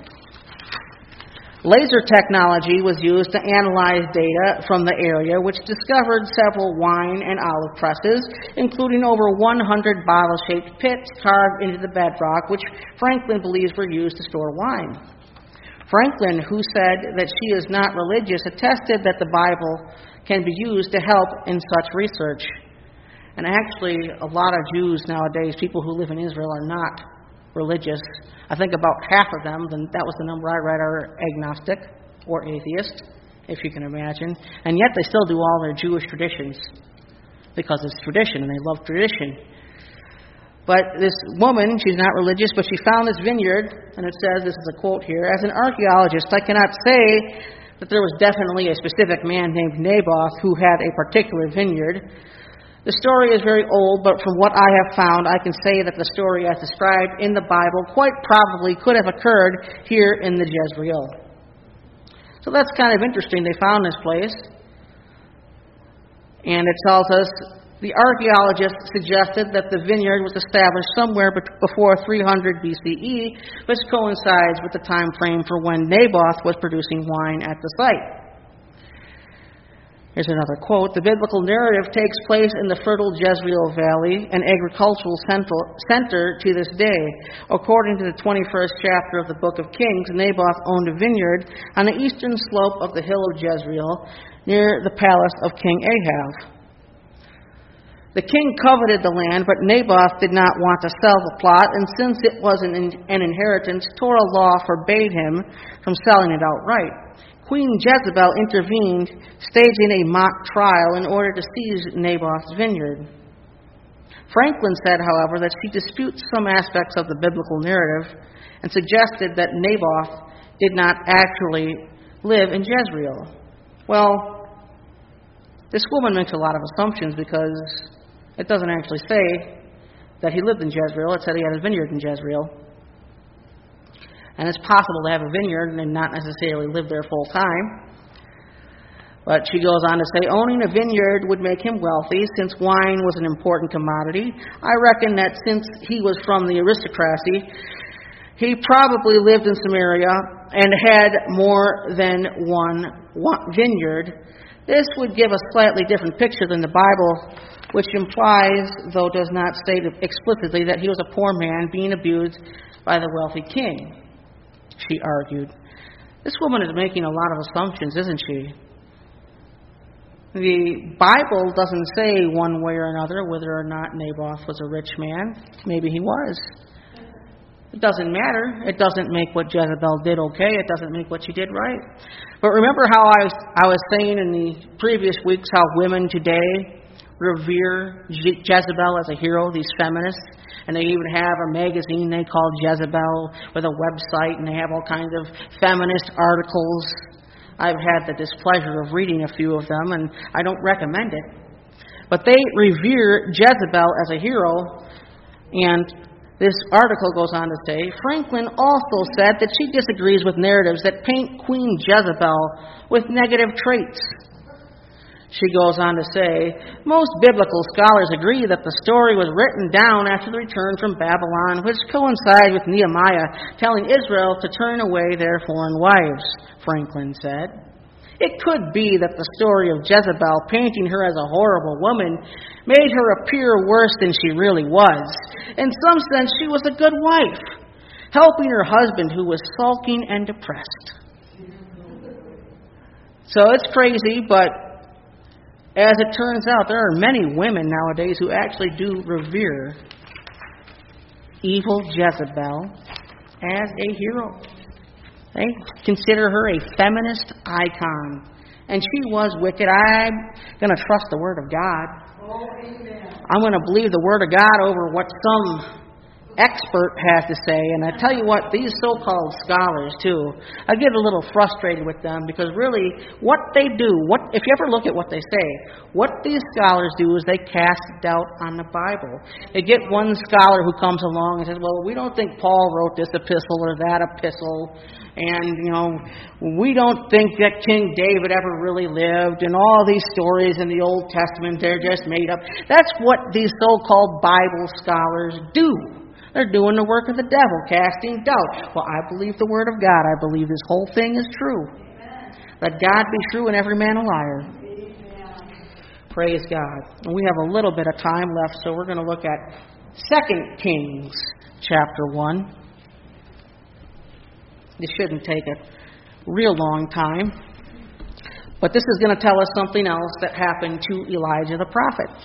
Laser technology was used to analyze data from the area, which discovered several wine and olive presses, including over one hundred bottle-shaped pits carved into the bedrock, which Franklin believes were used to store wine. Franklin, who said that she is not religious, attested that the Bible can be used to help in such research. And actually, a lot of Jews nowadays, people who live in Israel, are not religious. I think about half of them, and that was the number I read, are agnostic or atheist, if you can imagine. And yet they still do all their Jewish traditions because it's tradition, and they love tradition. But this woman, she's not religious, but she found this vineyard, and it says, this is a quote here, "As an archaeologist, I cannot say that there was definitely a specific man named Naboth who had a particular vineyard. The story is very old, but from what I have found, I can say that the story as described in the Bible quite probably could have occurred here in the Jezreel." So that's kind of interesting. They found this place. And it tells us, the archaeologists suggested that the vineyard was established somewhere before three hundred B C E, which coincides with the time frame for when Naboth was producing wine at the site. Here's another quote. The biblical narrative takes place in the fertile Jezreel Valley, an agricultural center to this day. According to the twenty-first chapter of the book of Kings, Naboth owned a vineyard on the eastern slope of the hill of Jezreel, near the palace of King Ahab. The king coveted the land, but Naboth did not want to sell the plot, and since it was an, an inheritance, Torah law forbade him from selling it outright. Queen Jezebel intervened, staging a mock trial in order to seize Naboth's vineyard. Franklin said, however, that she disputes some aspects of the biblical narrative and suggested that Naboth did not actually live in Jezreel. Well, this woman makes a lot of assumptions because it doesn't actually say that he lived in Jezreel. It said he had a vineyard in Jezreel. And it's possible to have a vineyard and not necessarily live there full time. But she goes on to say, owning a vineyard would make him wealthy since wine was an important commodity. I reckon that since he was from the aristocracy, he probably lived in Samaria and had more than one vineyard. This would give a slightly different picture than the Bible, which implies, though does not state explicitly, that he was a poor man being abused by the wealthy king, she argued. This woman is making a lot of assumptions, isn't she? The Bible doesn't say one way or another whether or not Naboth was a rich man. Maybe he was. It doesn't matter. It doesn't make what Jezebel did okay. It doesn't make what she did right. But remember how I was, I was saying in the previous weeks how women today revere Je- Jezebel as a hero, these feminists. And they even have a magazine they call Jezebel with a website, and they have all kinds of feminist articles. I've had the displeasure of reading a few of them, and I don't recommend it. But they revere Jezebel as a hero, and this article goes on to say, Franklin also said that she disagrees with narratives that paint Queen Jezebel with negative traits. She goes on to say, most biblical scholars agree that the story was written down after the return from Babylon, which coincides with Nehemiah telling Israel to turn away their foreign wives, Franklin said. It could be that the story of Jezebel painting her as a horrible woman made her appear worse than she really was. In some sense, she was a good wife, helping her husband who was sulking and depressed. So it's crazy, but as it turns out, there are many women nowadays who actually do revere evil Jezebel as a hero. They consider her a feminist icon. And she was wicked. I'm going to trust the Word of God. Oh, amen. I'm going to believe the Word of God over what some expert has to say. And I tell you what, these so-called scholars, too, I get a little frustrated with them because really what they do, what if you ever look at what they say, what these scholars do is they cast doubt on the Bible. They get one scholar who comes along and says, well, we don't think Paul wrote this epistle or that epistle. And, you know, we don't think that King David ever really lived. And all these stories in the Old Testament, they're just made up. That's what these so-called Bible scholars do. They're doing the work of the devil, casting doubt. Well, I believe the Word of God. I believe this whole thing is true. Amen. Let God be true and every man a liar. Amen. Praise God. And we have a little bit of time left, so we're going to look at Second Kings chapter one. This shouldn't take a real long time. But this is going to tell us something else that happened to Elijah the prophet.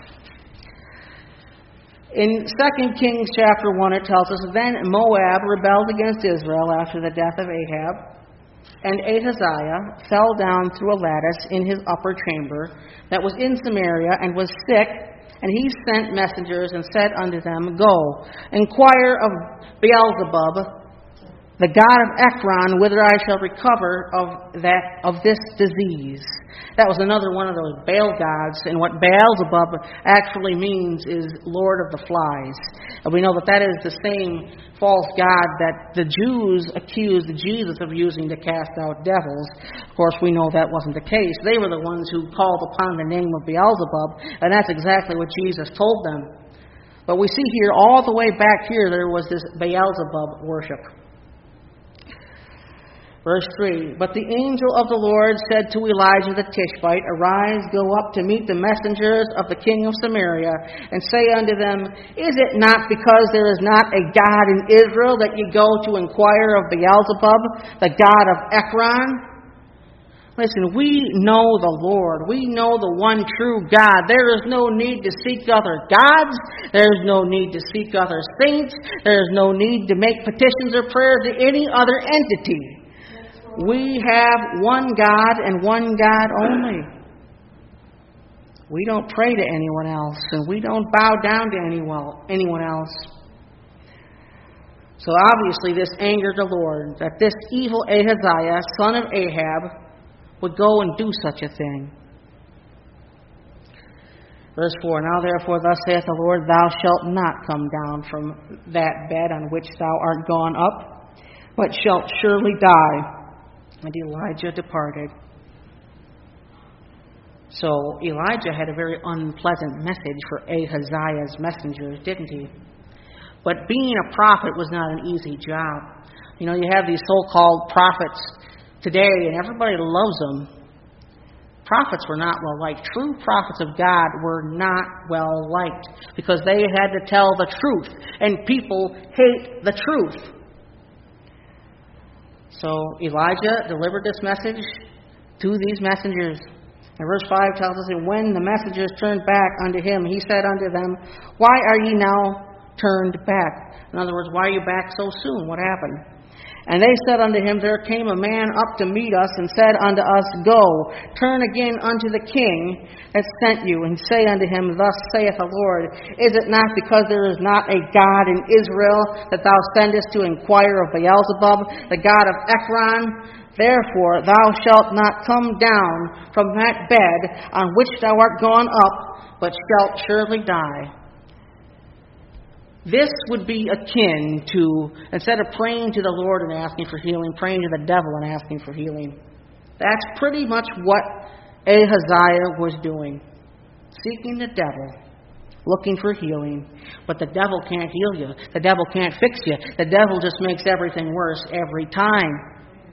In Second Kings chapter one, it tells us, then Moab rebelled against Israel after the death of Ahab, and Ahaziah fell down through a lattice in his upper chamber that was in Samaria and was sick, and he sent messengers and said unto them, go, inquire of Beelzebub, the god of Ekron, whither I shall recover of that of this disease. That was another one of those Baal gods, and what Beelzebub actually means is Lord of the Flies. And we know that that is the same false god that the Jews accused Jesus of using to cast out devils. Of course, we know that wasn't the case. They were the ones who called upon the name of Beelzebub, and that's exactly what Jesus told them. But we see here, all the way back here, there was this Beelzebub worship. Verse three, but the angel of the Lord said to Elijah the Tishbite, Arise, go up to meet the messengers of the king of Samaria, and say unto them, Is it not because there is not a God in Israel that ye go to inquire of Beelzebub, the god of Ekron? Listen, we know the Lord. We know the one true God. There is no need to seek other gods. There is no need to seek other saints. There is no need to make petitions or prayers to any other entity. We have one God and one God only. We don't pray to anyone else, and we don't bow down to anyone else. So obviously this angered the Lord, that this evil Ahaziah, son of Ahab, would go and do such a thing. Verse four, Now therefore thus saith the Lord, Thou shalt not come down from that bed on which thou art gone up, but shalt surely die. And Elijah departed. So Elijah had a very unpleasant message for Ahaziah's messengers, didn't he? But being a prophet was not an easy job. You know, you have these so-called prophets today, and everybody loves them. Prophets were not well liked. True prophets of God were not well liked because they had to tell the truth, and people hate the truth. So Elijah delivered this message to these messengers. And verse five tells us, And when the messengers turned back unto him, he said unto them, Why are ye now turned back? In other words, why are you back so soon? What happened? And they said unto him, There came a man up to meet us, and said unto us, Go, turn again unto the king that sent you, and say unto him, Thus saith the Lord, Is it not because there is not a God in Israel that thou sendest to inquire of Beelzebub, the god of Ekron? Therefore thou shalt not come down from that bed on which thou art gone up, but shalt surely die. This would be akin to, instead of praying to the Lord and asking for healing, praying to the devil and asking for healing. That's pretty much what Ahaziah was doing. Seeking the devil, looking for healing. But the devil can't heal you. The devil can't fix you. The devil just makes everything worse every time.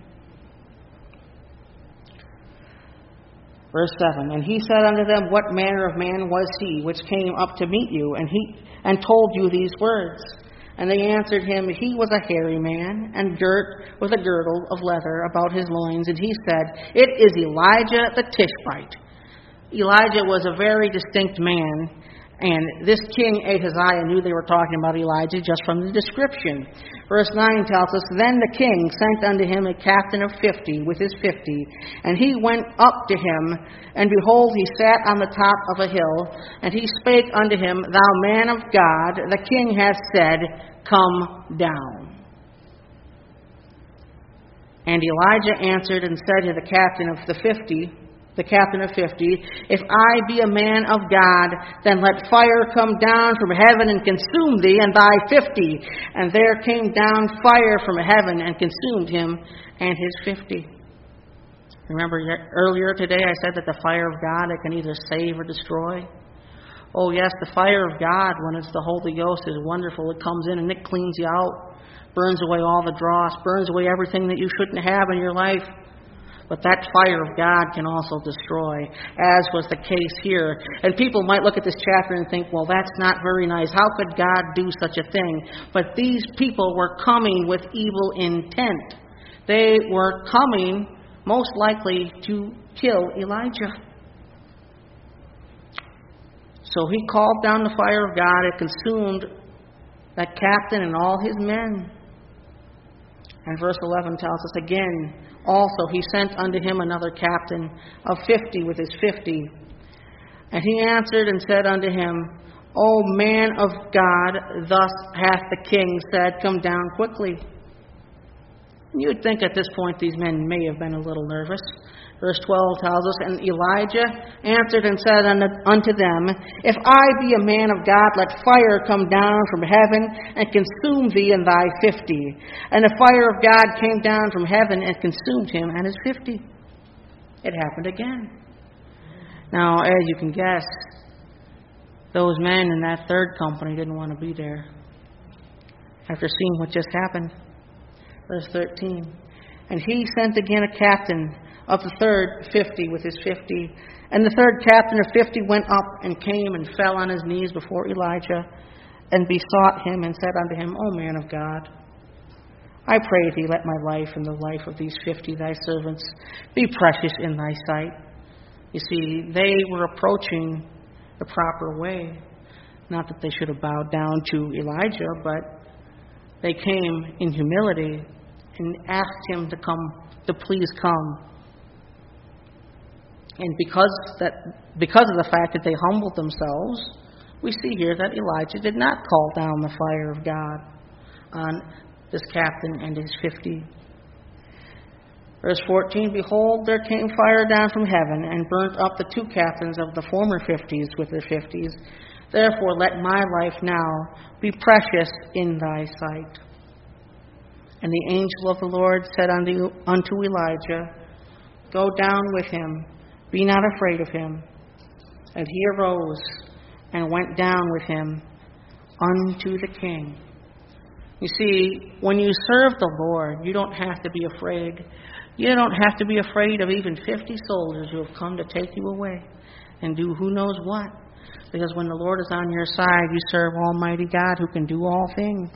Verse seven, And he said unto them, What manner of man was he which came up to meet you, and he and told you these words? And they answered him, He was a hairy man, and girt with a girdle of leather about his loins. And he said, It is Elijah the Tishbite. Elijah was a very distinct man, and this king Ahaziah knew they were talking about Elijah just from the description. Verse nine tells us, Then the king sent unto him a captain of fifty with his fifty, and he went up to him, and behold, he sat on the top of a hill, and he spake unto him, Thou man of God, the king hath said, Come down. And Elijah answered and said to the captain of the fifty, the captain of fifty, If I be a man of God, then let fire come down from heaven and consume thee and thy fifty. And there came down fire from heaven and consumed him and his fifty. Remember earlier today I said that the fire of God, it can either save or destroy. Oh yes, the fire of God, when it's the Holy Ghost, is wonderful. It comes in and it cleans you out, burns away all the dross, burns away everything that you shouldn't have in your life. But that fire of God can also destroy, as was the case here. And people might look at this chapter and think, well, that's not very nice. How could God do such a thing? But these people were coming with evil intent. They were coming, most likely, to kill Elijah. So he called down the fire of God. It consumed that captain and all his men. And verse eleven tells us again, also he sent unto him another captain of fifty with his fifty. And he answered and said unto him, O man of God, thus hath the king said, Come down quickly. And you'd think at this point these men may have been a little nervous. Verse twelve tells us, And Elijah answered and said unto them, If I be a man of God, let fire come down from heaven and consume thee and thy fifty. And the fire of God came down from heaven and consumed him and his fifty. It happened again. Now, as you can guess, those men in that third company didn't want to be there after seeing what just happened. Verse thirteen. And he sent again a captain of the third fifty with his fifty. And the third captain of fifty went up and came and fell on his knees before Elijah and besought him and said unto him, O man of God, I pray thee, let my life and the life of these fifty thy servants be precious in thy sight. You see, they were approaching the proper way. Not that they should have bowed down to Elijah, but they came in humility and asked him to come, to please come. And because that, because of the fact that they humbled themselves, we see here that Elijah did not call down the fire of God on this captain and his fifty. Verse fourteen, Behold, there came fire down from heaven and burnt up the two captains of the former fifties with their fifties. Therefore let my life now be precious in thy sight. And the angel of the Lord said unto, unto Elijah, Go down with him, be not afraid of him. And he arose and went down with him unto the king. You see, when you serve the Lord, you don't have to be afraid. You don't have to be afraid of even fifty soldiers who have come to take you away and do who knows what. Because when the Lord is on your side, you serve Almighty God who can do all things.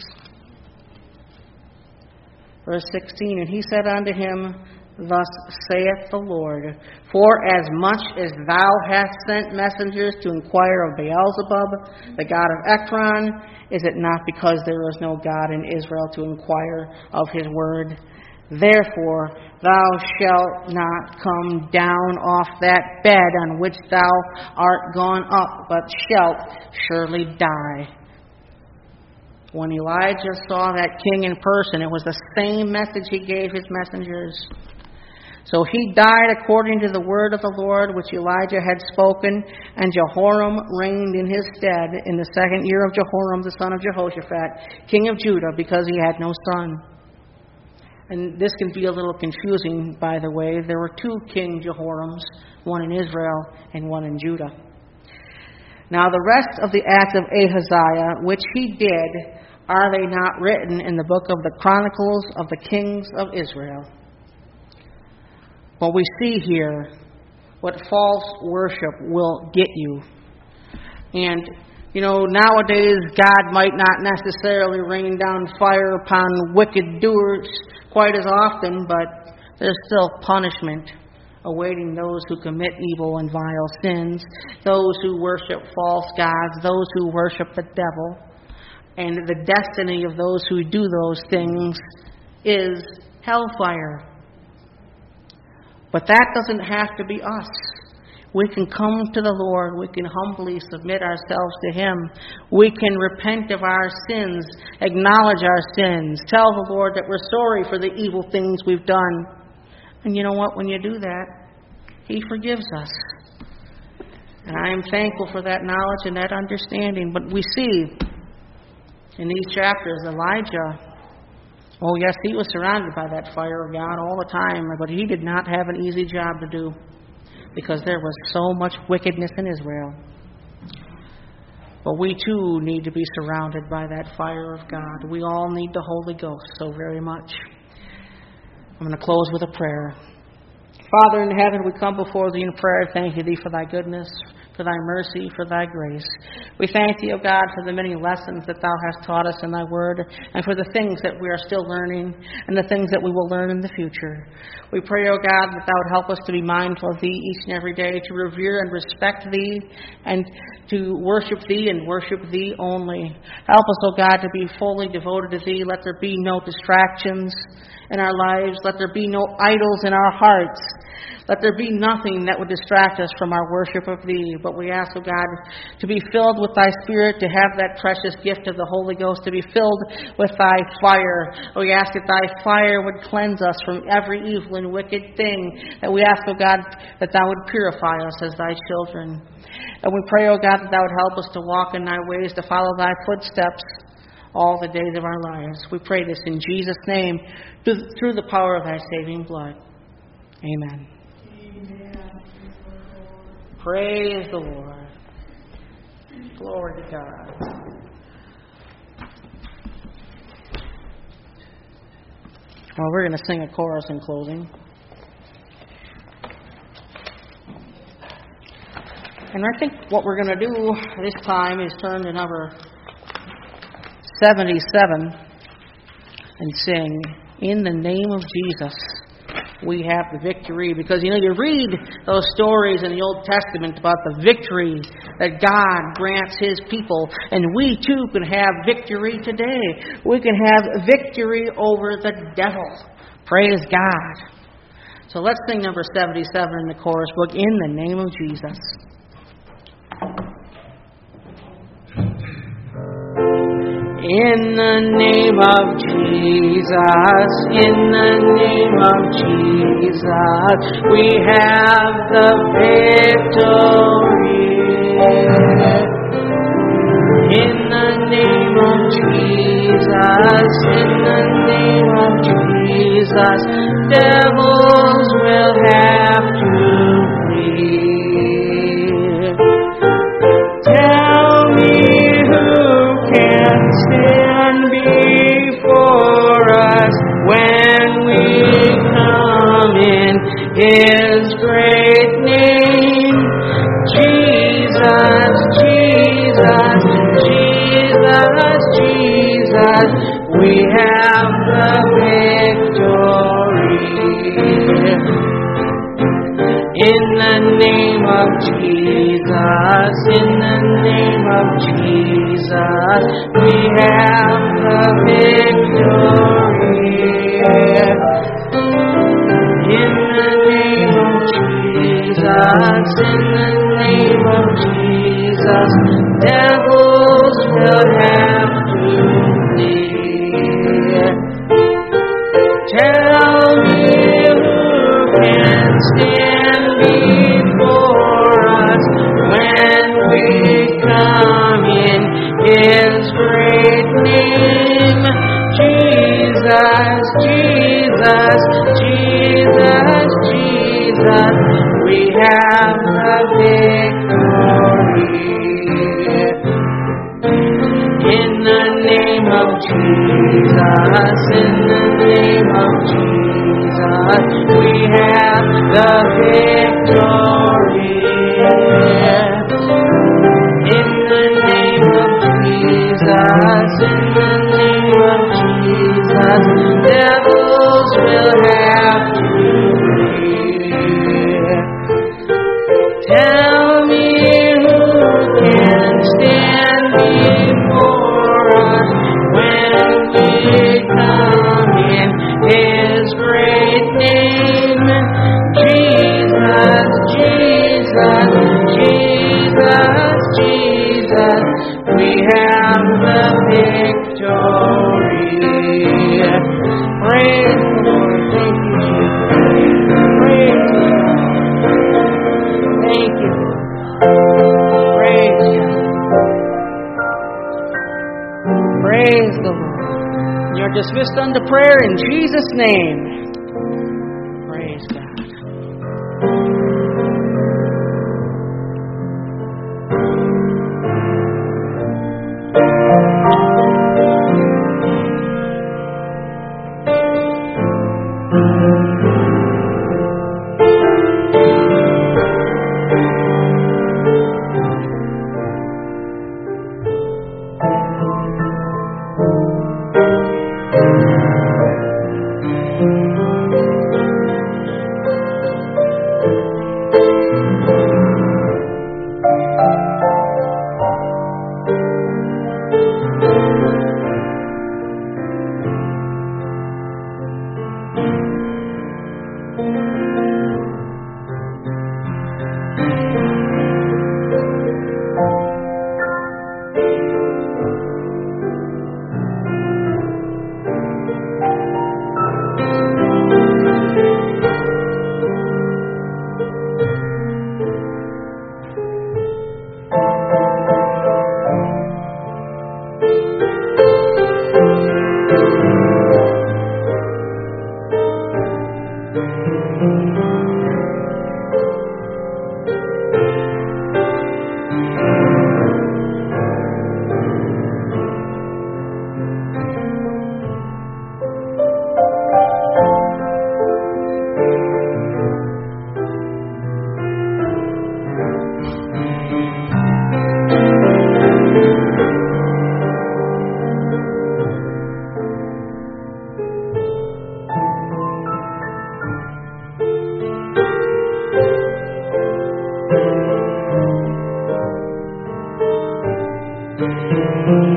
Verse sixteen, And he said unto him, Thus saith the Lord, For as much as thou hast sent messengers to inquire of Beelzebub, the god of Ekron, is it not because there is no God in Israel to inquire of his word? Therefore thou shalt not come down off that bed on which thou art gone up, but shalt surely die. When Elijah saw that king in person, it was the same message he gave his messengers. So he died according to the word of the Lord which Elijah had spoken, and Jehoram reigned in his stead in the second year of Jehoram the son of Jehoshaphat, king of Judah, because he had no son. And this can be a little confusing, by the way. There were two King Jehorams, one in Israel and one in Judah. Now the rest of the acts of Ahaziah, which he did, are they not written in the book of the Chronicles of the Kings of Israel? Well, we see here what false worship will get you. And, you know, nowadays God might not necessarily rain down fire upon wicked doers quite as often, but there's still punishment awaiting those who commit evil and vile sins, those who worship false gods, those who worship the devil. And the destiny of those who do those things is hellfire. But that doesn't have to be us. We can come to the Lord. We can humbly submit ourselves to Him. We can repent of our sins, acknowledge our sins, tell the Lord that we're sorry for the evil things we've done. And you know what? When you do that, He forgives us. And I am thankful for that knowledge and that understanding. But we see in these chapters, Elijah, oh yes, he was surrounded by that fire of God all the time, but he did not have an easy job to do because there was so much wickedness in Israel. But we too need to be surrounded by that fire of God. We all need the Holy Ghost so very much. I'm going to close with a prayer. Father in heaven, we come before Thee in prayer, thanking Thee for Thy goodness, for Thy mercy, for Thy grace. We thank Thee, O God, for the many lessons that Thou hast taught us in Thy Word, and for the things that we are still learning, and the things that we will learn in the future. We pray, O God, that Thou would help us to be mindful of Thee each and every day, to revere and respect Thee, and to worship Thee and worship Thee only. Help us, O God, to be fully devoted to Thee. Let there be no distractions in our lives. Let there be no idols in our hearts. Let there be nothing that would distract us from our worship of Thee. But we ask, O God, to be filled with Thy Spirit, to have that precious gift of the Holy Ghost, to be filled with Thy fire. We ask that Thy fire would cleanse us from every evil and wicked thing. And we ask, O God, that Thou would purify us as Thy children. And we pray, O God, that Thou would help us to walk in Thy ways, to follow Thy footsteps all the days of our lives. We pray this in Jesus' name, through the power of Thy saving blood. Amen. Praise the Lord. Glory to God. Well, we're going to sing a chorus in closing. And I think what we're going to do this time is turn to number seventy-seven and sing, "In the name of Jesus, we have the victory." Because, you know, you read those stories in the Old Testament about the victory that God grants His people. And we, too, can have victory today. We can have victory over the devil. Praise God. So let's sing number seventy-seven in the chorus book, "In the name of Jesus." In the name of Jesus, in the name of Jesus, we have the victory. In the name of Jesus, in the name of Jesus, devils will have to flee. Tell me who can stand before us when we come in His great name. Jesus, Jesus, Jesus, Jesus, we have the victory. In the name of Jesus, in the name of Jesus, we have the victory. In the name of Jesus, in the name of Jesus, devils will have to flee. Tell me who can stand before us when we come in His great name. Jesus, Jesus, Jesus, Jesus, we have the victory. In the name of Jesus, in the name of Jesus, we have the victory. In the name of Jesus, in the name of Jesus, devils will have to flee. Tell me who can stand before us when we come in His great name. Jesus, Jesus, Jesus, Jesus, we have the victory. Praise the Lord. Thank you, Jesus. Praise the Lord. Thank you. Praise you. Praise the Lord. You're dismissed unto prayer in Jesus' name. Praise God. Thank you. Amen.